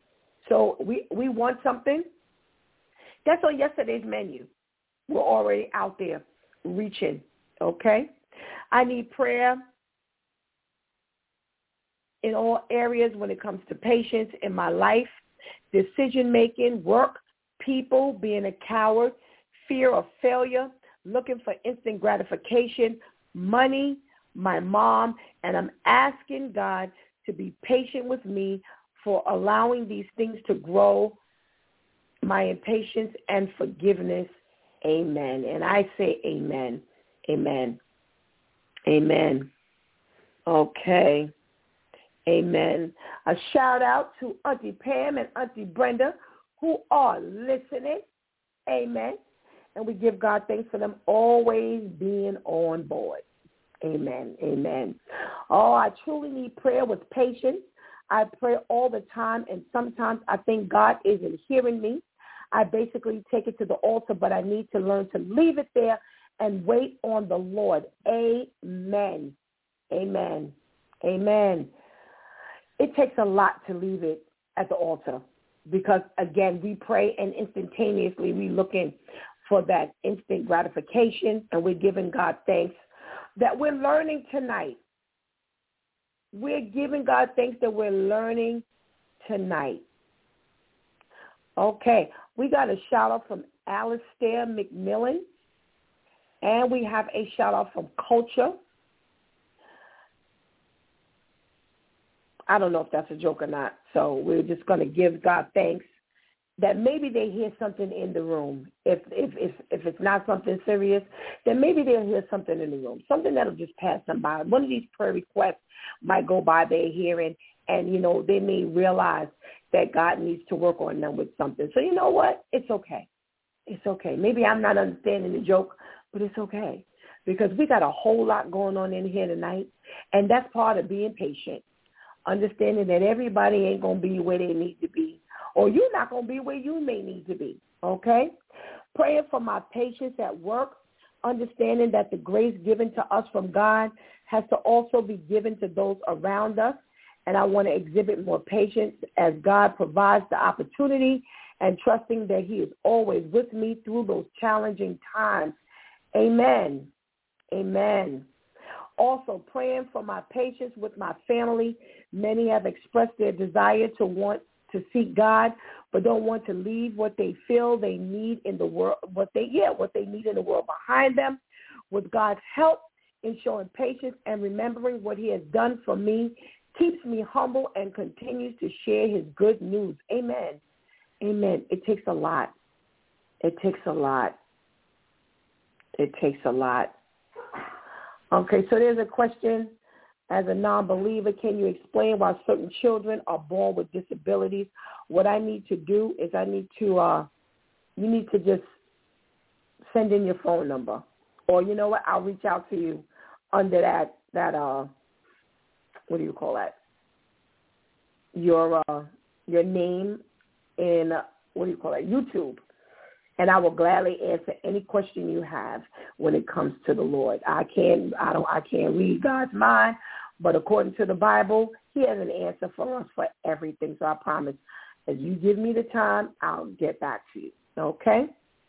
Speaker 2: So we, we want something that's on yesterday's menu. We're already out there reaching, okay? I need prayer in all areas when it comes to patience in my life, decision-making, work, people, being a coward, fear of failure, looking for instant gratification, money, my mom, and I'm asking God to be patient with me for allowing these things to grow, my impatience and forgiveness. Amen. And I say amen. Amen. Amen. Okay. Amen. A shout out to Auntie Pam and Auntie Brenda who are listening. Amen. And we give God thanks for them always being on board. Amen. Amen. Oh, I truly need prayer with patience. I pray all the time, and sometimes I think God isn't hearing me. I basically take it to the altar, but I need to learn to leave it there and wait on the Lord. Amen. Amen. Amen. It takes a lot to leave it at the altar because, again, we pray and instantaneously we're looking for that instant gratification, and we're giving God thanks that we're learning tonight. We're giving God thanks that we're learning tonight. Okay, we got a shout-out from Alistair McMillan, and we have a shout-out from Culture. I don't know if that's a joke or not, so we're just going to give God thanks that maybe they hear something in the room. If if if if it's not something serious, then maybe they'll hear something in the room, something that'll just pass them by. One of these prayer requests might go by their hearing, and, you know, they may realize that God needs to work on them with something. So you know what? It's okay. It's okay. Maybe I'm not understanding the joke, but it's okay because we got a whole lot going on in here tonight, and that's part of being patient, understanding that everybody ain't going to be where they need to be, or you're not going to be where you may need to be, okay? Praying for my patience at work, understanding that the grace given to us from God has to also be given to those around us, and I want to exhibit more patience as God provides the opportunity and trusting that he is always with me through those challenging times. Amen. Amen. Also, praying for my patience with my family. Many have expressed their desire to want to seek God, but don't want to leave what they feel they need in the world, what they yeah, what they need in the world behind them. With God's help in showing patience and remembering what he has done for me, keeps me humble and continues to share his good news. Amen. Amen. It takes a lot. It takes a lot. It takes a lot. Okay, so there's a question. As a non-believer, can you explain why certain children are born with disabilities? What I need to do is I need to, uh, you need to just send in your phone number. Or you know what, I'll reach out to you under that, that uh, what do you call that? Your, uh, your name in, uh, what do you call that, YouTube. And I will gladly answer any question you have when it comes to the Lord. I can't, I don't, I can't read God's mind, but according to the Bible, he has an answer for us for everything. So I promise, as you give me the time, I'll get back to you. Okay?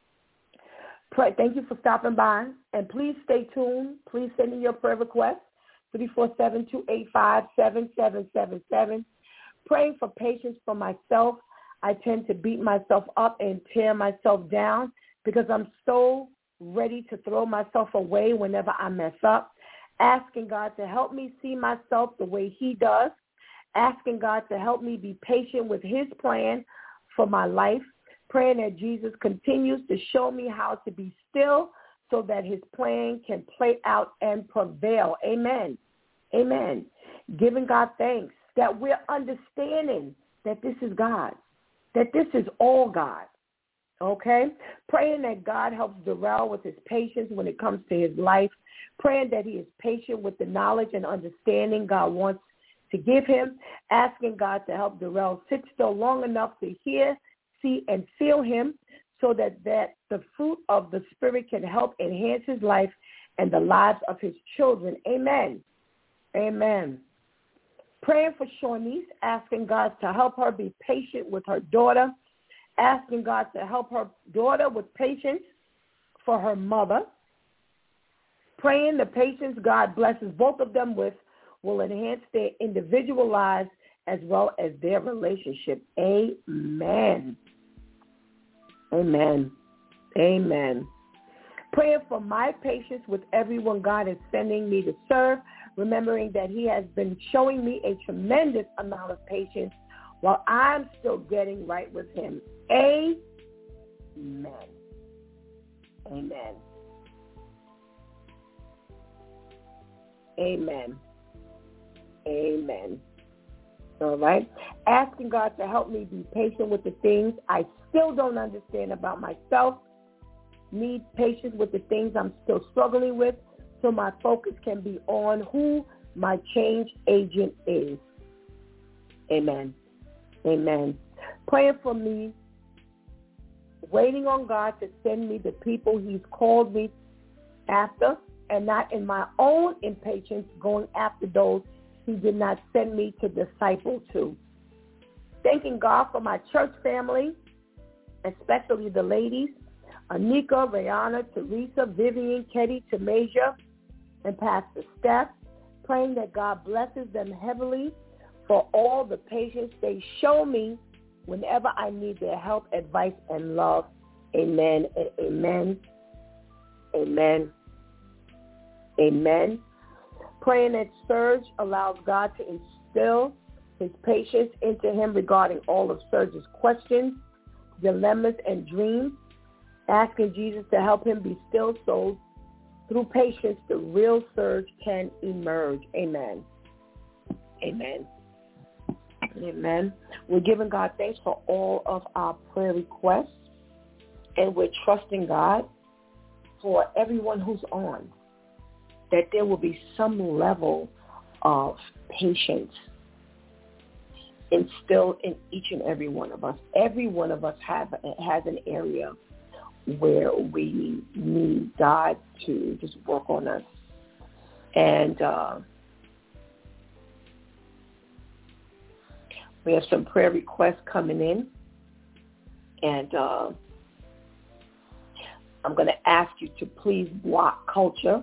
Speaker 2: Pray, thank you for stopping by, and please stay tuned. Please send in your prayer request, three four seven, two eight five, seven seven seven seven. Praying for patience for myself. I tend to beat myself up and tear myself down because I'm so ready to throw myself away whenever I mess up. Asking God to help me see myself the way he does. Asking God to help me be patient with his plan for my life. Praying that Jesus continues to show me how to be still so that his plan can play out and prevail. Amen. Amen. Giving God thanks that we're understanding that this is God. That this is all God, okay? Praying that God helps Darrell with his patience when it comes to his life. Praying that he is patient with the knowledge and understanding God wants to give him. Asking God to help Darrell sit still long enough to hear, see, and feel him so that, that the fruit of the Spirit can help enhance his life and the lives of his children. Amen. Amen. Praying for Shawnice, asking God to help her be patient with her daughter, asking God to help her daughter with patience for her mother. Praying the patience God blesses both of them with will enhance their individual lives as well as their relationship. Amen. Amen. Amen. Praying for my patience with everyone God is sending me to serve, remembering that he has been showing me a tremendous amount of patience while I'm still getting right with him. Amen. Amen. Amen. Amen. All right. Asking God to help me be patient with the things I still don't understand about myself. Need patience with the things I'm still struggling with so my focus can be on who my change agent is. Amen. Amen. Praying for me, waiting on God to send me the people he's called me after, and not in my own impatience going after those he did not send me to disciple to. Thanking God for my church family, especially the ladies, Anika, Rihanna, Teresa, Vivian, Ketty, Tamasia, and Pastor Steph, praying that God blesses them heavily for all the patience they show me whenever I need their help, advice, and love. Amen and amen. Amen. Amen. Praying that Serge allows God to instill his patience into him regarding all of Serge's questions, dilemmas, and dreams, asking Jesus to help him be still so through patience the real Serge can emerge. Amen. Amen. Amen. We're giving God thanks for all of our prayer requests, and we're trusting God for everyone who's on, that there will be some level of patience instilled in each and every one of us. Every one of us have has an area where we need God to just work on us. And uh, we have some prayer requests coming in. And uh, I'm going to ask you to please block culture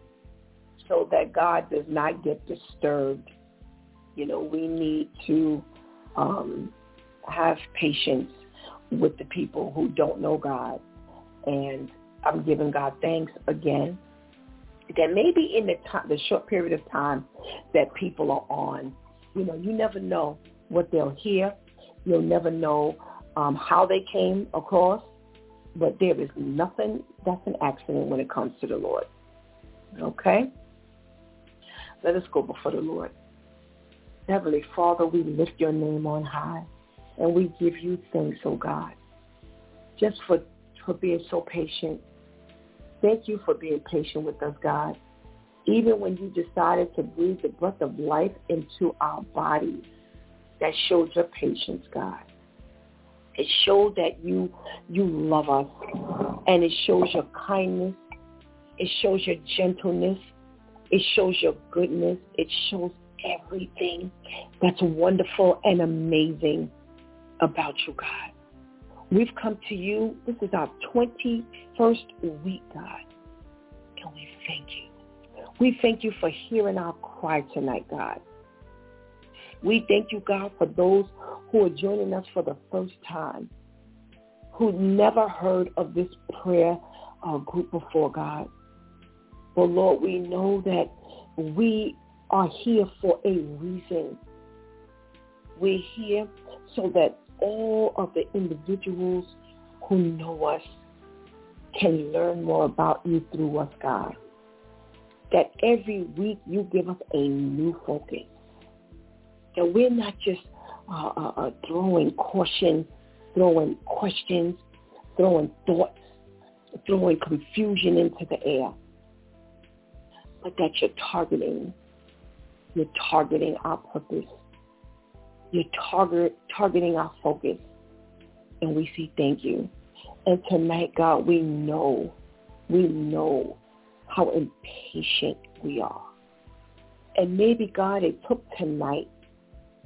Speaker 2: so that God does not get disturbed. You know, we need to um, have patience with the people who don't know God. And I'm giving God thanks again that maybe in the, time, the short period of time that people are on, you know, you never know what they'll hear. You'll never know um, how they came across. But there is nothing that's an accident when it comes to the Lord. Okay? Let us go before the Lord. Heavenly Father, we lift your name on high, and we give you thanks, oh God, just for, for being so patient. Thank you for being patient with us, God. Even when you decided to breathe the breath of life into our bodies, that showed your patience, God. It showed that you you love us, and it shows your kindness. It shows your gentleness. It shows your goodness. It shows everything that's wonderful and amazing about you, God. We've come to you. This is our twenty-first week, God, and we thank you. We thank you for hearing our cry tonight, God. We thank you, God, for those who are joining us for the first time, who never heard of this prayer uh, group before, God. But, Lord, we know that we are here for a reason. We're here so that all of the individuals who know us can learn more about you through us, God. That every week you give us a new focus. That we're not just uh, uh, uh, throwing caution, throwing questions, throwing thoughts, throwing confusion into the air, but that you're targeting, you're targeting our purpose, you're target, targeting our focus, and we say thank you. And tonight, God, we know, we know how impatient we are. And maybe, God, it took tonight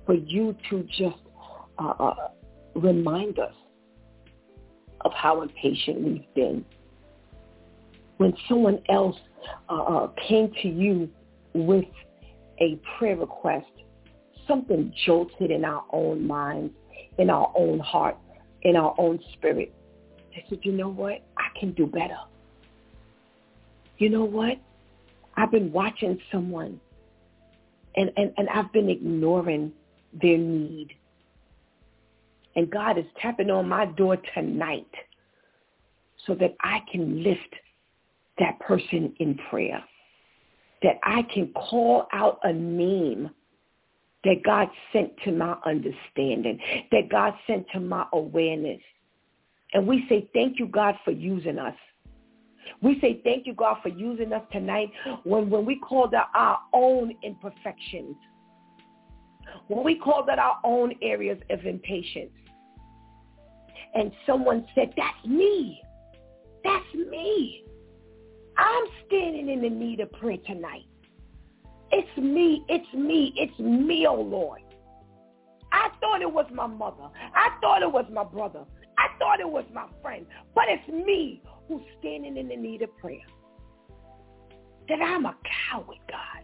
Speaker 2: for you to just uh, uh, remind us of how impatient we've been. When someone else uh, uh, came to you with a prayer request, something jolted in our own minds, in our own heart, in our own spirit. They said, you know what? I can do better. You know what? I've been watching someone, and, and, and I've been ignoring their need. And God is tapping on my door tonight so that I can lift that person in prayer, that I can call out a name that God sent to my understanding, that God sent to my awareness. And we say, thank you, God, for using us. We say, thank you, God, for using us tonight when, when we called out our own imperfections, when we called out our own areas of impatience. And someone said, that's me. That's me. I'm standing in the need of prayer tonight. It's me. It's me. It's me, oh Lord. I thought it was my mother. I thought it was my brother. I thought it was my friend. But it's me who's standing in the need of prayer. That I'm a coward, God.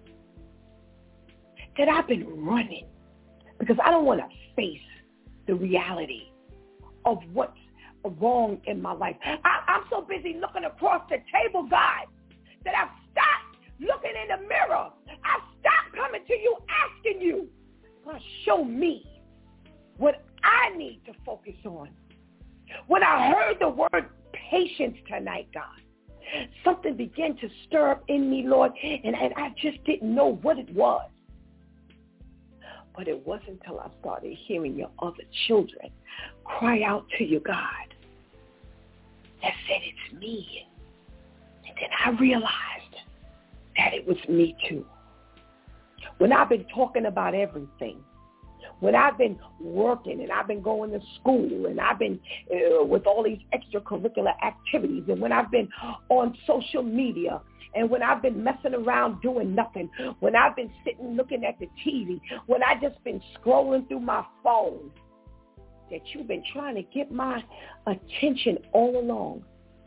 Speaker 2: That I've been running because I don't want to face the reality of what's wrong in my life. I, I'm so busy looking across the table, God, that I've stopped looking in the mirror. I've stopped coming to you, asking you, God, show me what I need to focus on. When I heard the word patience tonight, God, something began to stir up in me, Lord, and, and I just didn't know what it was. But it wasn't until I started hearing your other children cry out to you, God, that said, it's me. And then I realized that it was me too. When I've been talking about everything, when I've been working and I've been going to school and I've been uh, with all these extracurricular activities, and when I've been on social media, and when I've been messing around doing nothing, when I've been sitting looking at the T V, when I've just been scrolling through my phone, that you've been trying to get my attention all along.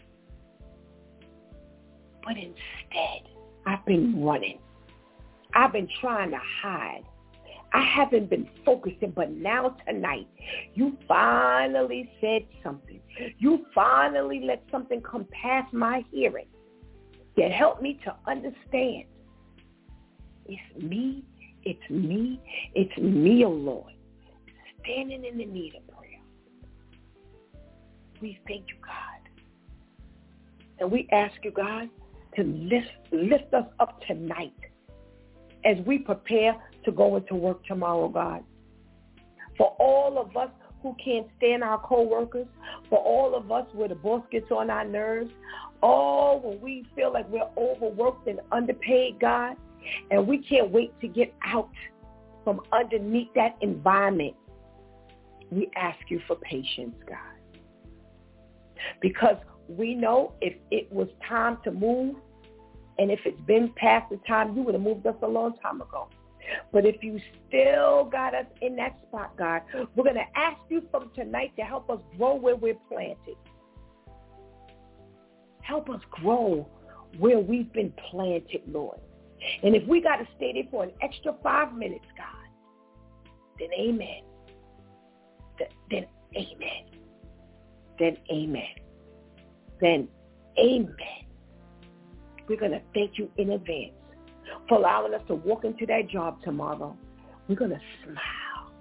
Speaker 2: But instead, I've been running. I've been trying to hide. I haven't been focusing, but now tonight, you finally said something. You finally let something come past my hearing that helped me to understand. It's me, it's me, it's me, oh Lord, standing in the need of prayer. We thank you, God. And we ask you, God, to lift, lift us up tonight as we prepare to go into work tomorrow, God. For all of us who can't stand our coworkers, for all of us where the boss gets on our nerves, all when we feel like we're overworked and underpaid, God, and we can't wait to get out from underneath that environment, we ask you for patience, God. Because we know if it was time to move, and if it's been past the time, you would have moved us a long time ago. But if you still got us in that spot, God, we're going to ask you from tonight to help us grow where we're planted. Help us grow where we've been planted, Lord. And if we got to stay there for an extra five minutes, God, then amen. Th- then amen. Then amen. Then amen. We're going to thank you in advance for allowing us to walk into that job tomorrow. We're going to smile.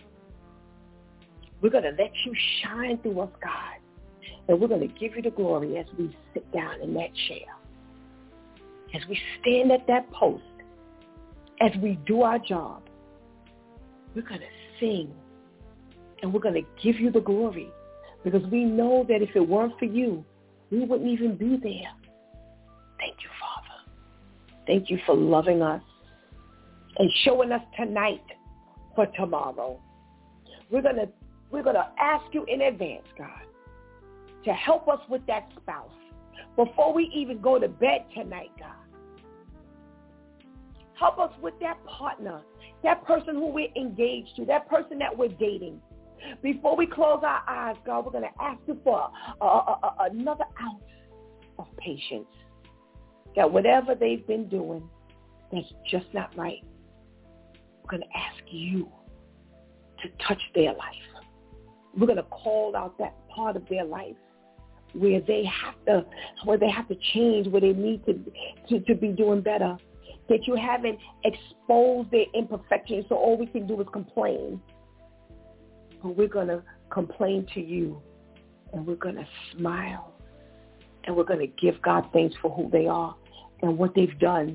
Speaker 2: We're going to let you shine through us, God. And we're going to give you the glory as we sit down in that chair, as we stand at that post, as we do our job. We're going to sing, and we're going to give you the glory, because we know that if it weren't for you, we wouldn't even be there. Thank you, Father. Thank you for loving us and showing us tonight for tomorrow. We're going to we're going to ask you in advance, God, to help us with that spouse before we even go to bed tonight, God. Help us with that partner, that person who we're engaged to, that person that we're dating. Before we close our eyes, God, we're going to ask you for a, a, a, another ounce of patience. That whatever they've been doing that's just not right, we're going to ask you to touch their life. We're going to call out that part of their life where they have to, where they have to change, where they need to, to, to be doing better. That you haven't exposed their imperfections, so all we can do is complain. But we're going to complain to you, and we're going to smile, and we're going to give God thanks for who they are and what they've done.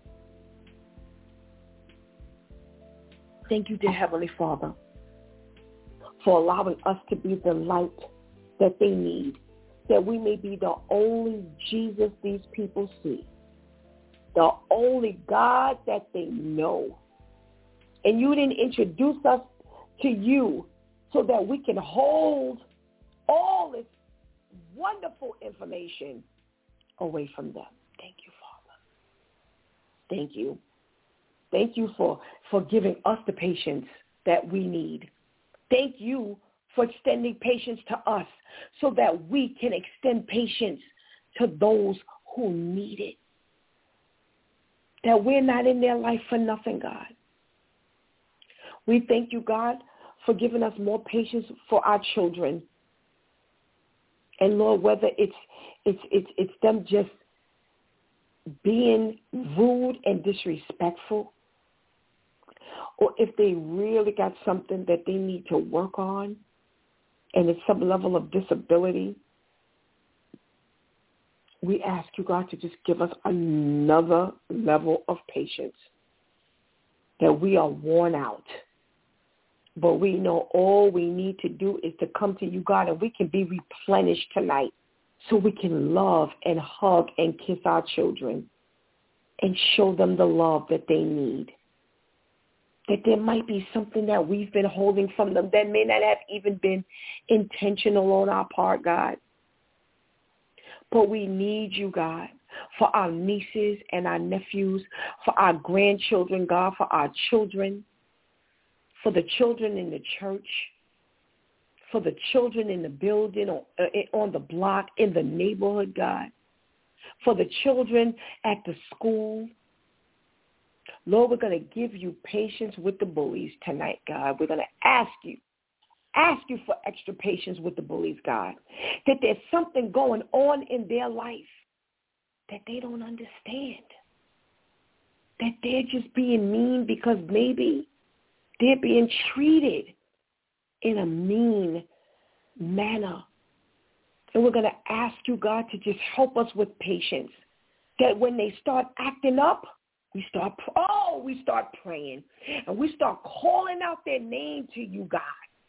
Speaker 2: Thank you, dear Heavenly Father, for allowing us to be the light that they need, that we may be the only Jesus these people see, the only God that they know. And you didn't introduce us to you so that we can hold all this wonderful information away from them. Thank you, Father. Thank you. Thank you for, for giving us the patience that we need. Thank you for extending patience to us so that we can extend patience to those who need it. That we're not in their life for nothing, God. We thank you, God, for giving us more patience for our children. And Lord, whether it's it's it's it's them just being rude and disrespectful, or if they really got something that they need to work on, and it's some level of disability, we ask you, God, to just give us another level of patience, that we are worn out. But we know all we need to do is to come to you, God, and we can be replenished tonight so we can love and hug and kiss our children and show them the love that they need. That there might be something that we've been holding from them that may not have even been intentional on our part, God. But we need you, God, for our nieces and our nephews, for our grandchildren, God, for our children, for the children in the church, for the children in the building, on, uh, on the block, in the neighborhood, God, for the children at the school. Lord, we're going to give you patience with the bullies tonight, God. We're going to ask you, ask you for extra patience with the bullies, God, that there's something going on in their life that they don't understand, that they're just being mean because maybe they're being treated in a mean manner. And we're going to ask you, God, to just help us with patience, that when they start acting up, we start, oh, we start praying, and we start calling out their name to you, God.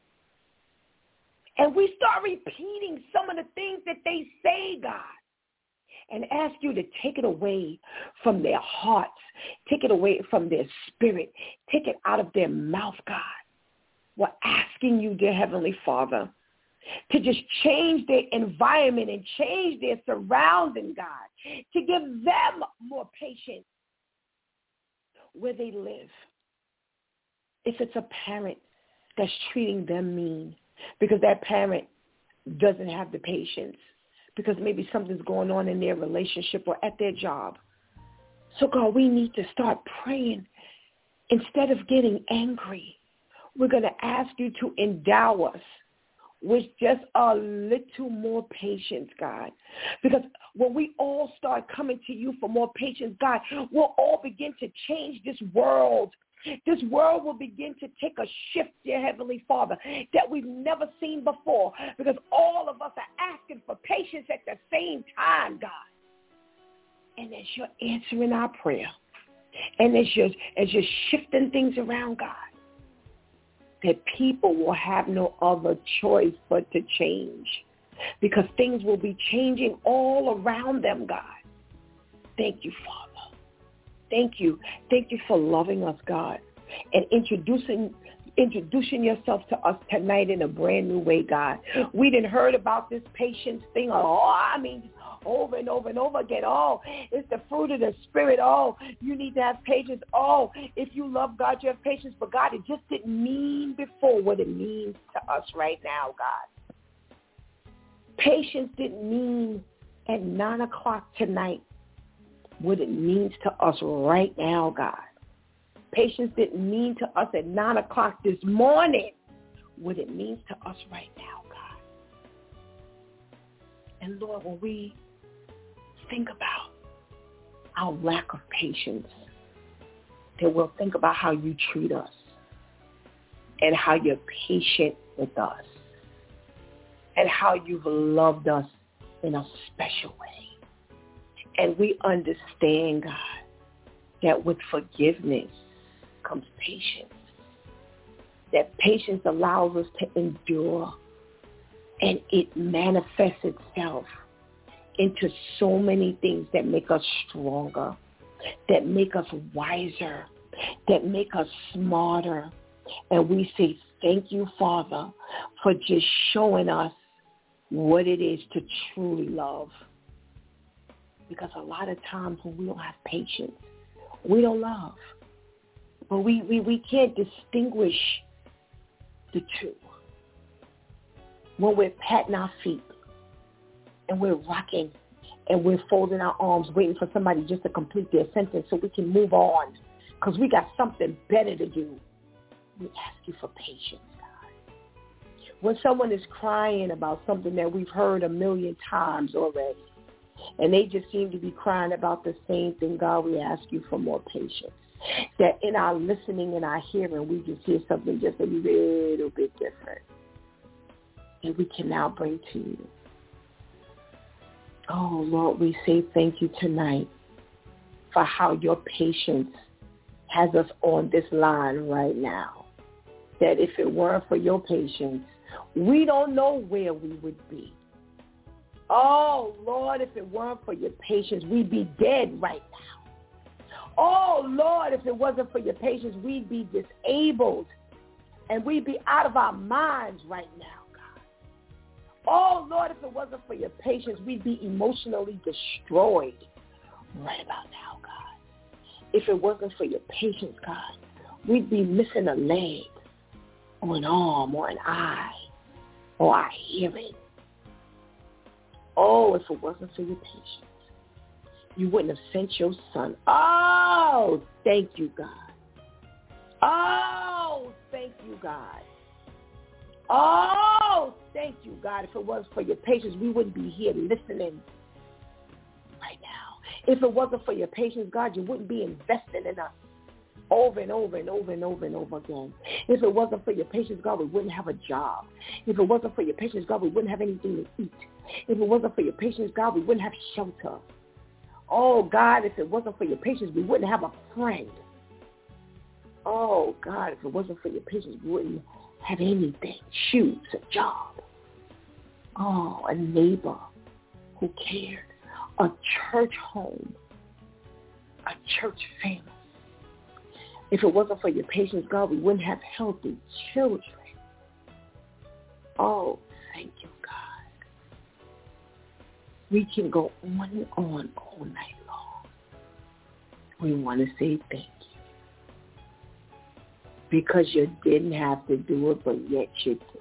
Speaker 2: And we start repeating some of the things that they say, God, and ask you to take it away from their hearts, take it away from their spirit, take it out of their mouth, God. We're asking you, dear Heavenly Father, to just change their environment and change their surrounding, God, to give them more patience where they live. If it's a parent that's treating them mean because that parent doesn't have the patience, because maybe something's going on in their relationship or at their job. So, God, we need to start praying. Instead of getting angry, we're going to ask you to endow us with just a little more patience, God. Because when we all start coming to you for more patience, God, we'll all begin to change this world. This world will begin to take a shift, dear Heavenly Father, that we've never seen before, because all of us are asking for patience at the same time, God. And as you're answering our prayer, and as you're, as you're shifting things around, God, that people will have no other choice but to change, because things will be changing all around them, God. Thank you, Father. Thank you. Thank you for loving us, God, and introducing introducing yourself to us tonight in a brand new way, God. We didn't heard about this patience thing, oh, I mean, over and over and over again. Oh, it's the fruit of the Spirit. Oh, you need to have patience. Oh, if you love God, you have patience for God. It just didn't mean before what it means to us right now, God. Patience didn't mean at nine o'clock tonight what it means to us right now, God. Patience didn't mean to us at nine o'clock this morning what it means to us right now, God. And Lord, when we think about our lack of patience, that we'll think about how you treat us and how you're patient with us and how you've loved us in a special way. And we understand, God, that with forgiveness comes patience. That patience allows us to endure, and it manifests itself into so many things that make us stronger, that make us wiser, that make us smarter. And we say, thank you, Father, for just showing us what it is to truly love. Because a lot of times when we don't have patience, we don't love. But we, we, we can't distinguish the two. When we're patting our feet and we're rocking and we're folding our arms, waiting for somebody just to complete their sentence so we can move on because we got something better to do, we ask you for patience, God. When someone is crying about something that we've heard a million times already, and they just seem to be crying about the same thing, God, we ask you for more patience. That in our listening and our hearing, we just hear something just a little bit different. And we can now bring to you. Oh, Lord, we say thank you tonight for how your patience has us on this line right now. That if it weren't for your patience, we don't know where we would be. Oh, Lord, if it weren't for your patience, we'd be dead right now. Oh, Lord, if it wasn't for your patience, we'd be disabled and we'd be out of our minds right now, God. Oh, Lord, if it wasn't for your patience, we'd be emotionally destroyed right about now, God. If it wasn't for your patience, God, we'd be missing a leg or an arm or an eye or our hearing. Oh, if it wasn't for your patience, you wouldn't have sent your son. Oh, thank you, God. Oh, thank you, God. Oh, thank you, God. If it wasn't for your patience, we wouldn't be here listening right now. If it wasn't for your patience, God, you wouldn't be investing in us over and over and over and over and over again. If it wasn't for your patience, God, we wouldn't have a job. If it wasn't for your patience, God, we wouldn't have anything to eat. If it wasn't for your patience, God, we wouldn't have shelter. Oh, God, if it wasn't for your patience, we wouldn't have a friend. Oh, God, if it wasn't for your patience, we wouldn't have anything, shoes, a job. Oh, a neighbor who cared, a church home, a church family. If it wasn't for your patience, God, we wouldn't have healthy children. Oh, thank you, God. We can go on and on all night long. We want to say thank you. Because you didn't have to do it, but yet you did.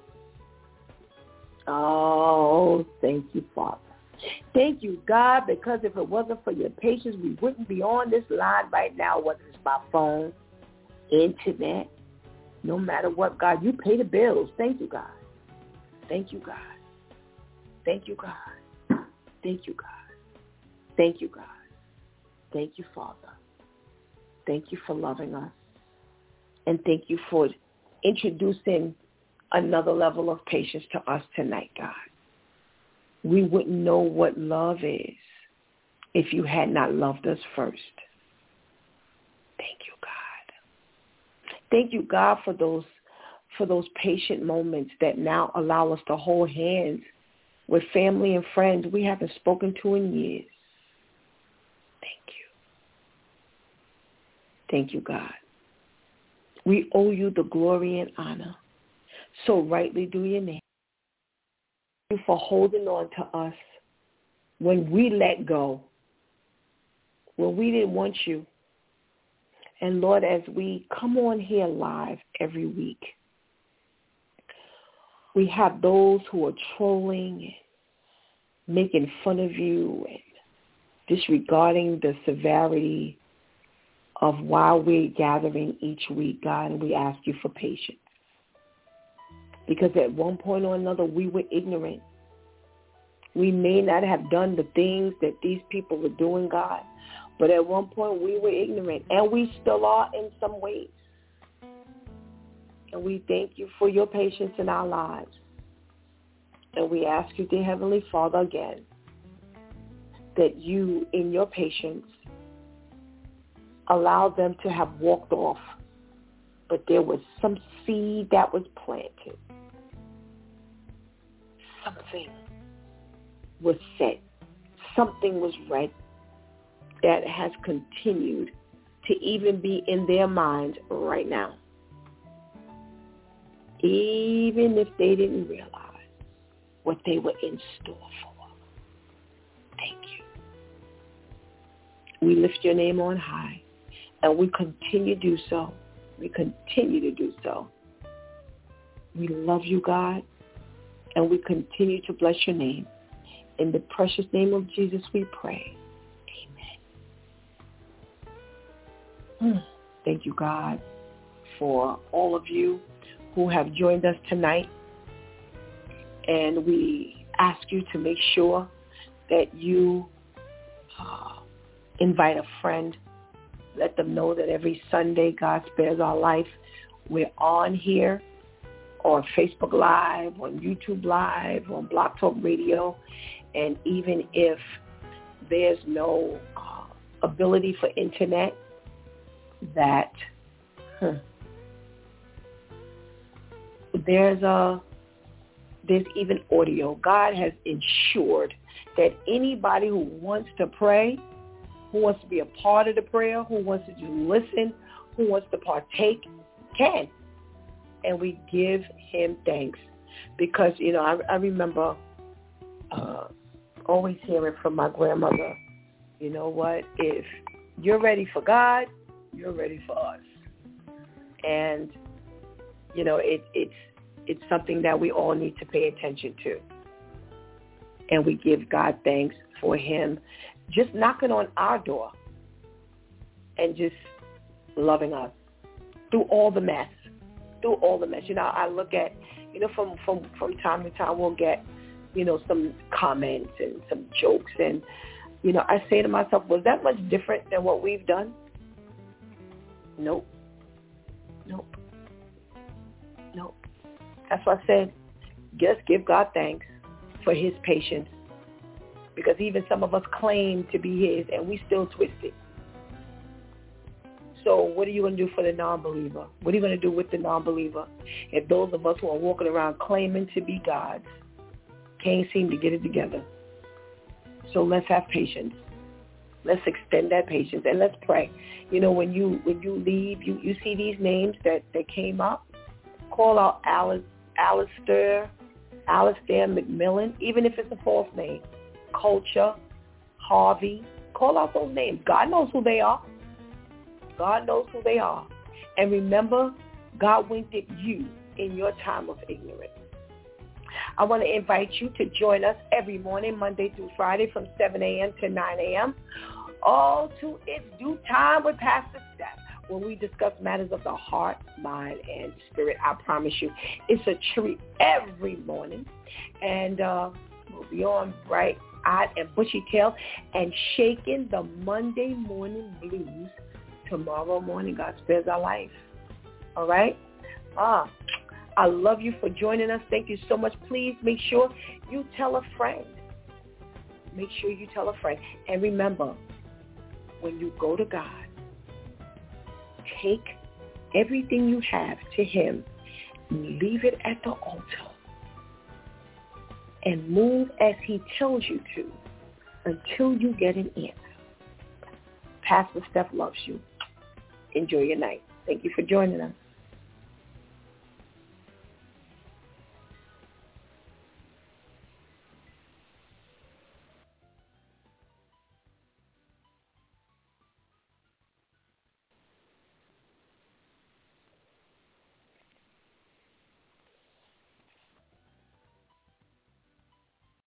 Speaker 2: Oh, thank you, Father. Thank you, God, because if it wasn't for your patience, we wouldn't be on this line right now, whether it's by phone, internet, no matter what, God. You pay the bills. Thank you, God. Thank you, God. Thank you, God. Thank you, God. Thank you, God. Thank you, Father. Thank you for loving us. And thank you for introducing another level of patience to us tonight, God. We wouldn't know what love is if you had not loved us first. Thank you, God. Thank you, God, for those for those patient moments that now allow us to hold hands with family and friends we haven't spoken to in years. Thank you. Thank you, God. We owe you the glory and honor. So rightly do your name. Thank you for holding on to us when we let go, when we didn't want you. And Lord, as we come on here live every week, we have those who are trolling, making fun of you, and disregarding the severity of why we're gathering each week, God, and we ask you for patience. Because at one point or another, we were ignorant. We may not have done the things that these people were doing, God, but at one point we were ignorant, and we still are in some ways. And we thank you for your patience in our lives. And we ask you, dear Heavenly Father, again, that you, in your patience, allow them to have walked off, but there was some seed that was planted. Something was said. Something was read that has continued to even be in their minds right now. Even if they didn't realize what they were in store for. Thank you. We lift your name on high, and we continue to do so. We continue to do so. We love you, God, and we continue to bless your name. In the precious name of Jesus we pray. Amen. Thank you, God, for all of you who have joined us tonight. And we ask you to make sure that you uh, invite a friend. Let them know that every Sunday, God Spares Our Life, we're on here on Facebook Live, on YouTube Live, on Blog Talk Radio. And even if there's no uh, ability for internet, that huh, there's a there's even audio. God has ensured that anybody who wants to pray, who wants to be a part of the prayer, who wants to just listen, who wants to partake, can. And we give him thanks. Because, you know, I, I remember uh, always hearing from my grandmother, you know what, if you're ready for God, you're ready for us. And, you know, it, it's it's something that we all need to pay attention to. And we give God thanks for him just knocking on our door and just loving us through all the mess, through all the mess. You know, I look at, you know, from, from, from time to time we'll get, you know, some comments and some jokes. And, you know, I say to myself, was that much different than what we've done? Nope. Nope. Nope. That's why I said, just give God thanks for his patience. Because even some of us claim to be his, and we still twist it. So what are you going to do for the non-believer? What are you going to do with the non-believer if those of us who are walking around claiming to be God's can't seem to get it together? So let's have patience. Let's extend that patience, and let's pray. You know, when you when you leave, you, you see these names that, that came up. Call out Alice, Alistair, Alistair McMillan, even if it's a false name. Culture, Harvey. Call out those names. God knows who they are. God knows who they are. And remember, God winked at you in your time of ignorance. I want to invite you to join us every morning, Monday through Friday, from seven a.m. to nine a.m. all to its due time with Pastor Steph, when we discuss matters of the heart, mind, and spirit. I promise you, it's a treat every morning. And uh, we'll be on bright-eyed and bushy-tailed and shaking the Monday morning blues tomorrow morning. God Spares Our Life. All right? Ah, I love you for joining us. Thank you so much. Please make sure you tell a friend. Make sure you tell a friend. And remember, when you go to God, take everything you have to him, leave it at the altar, and move as he tells you to until you get an answer. Pastor Steph loves you. Enjoy your night. Thank you for joining us.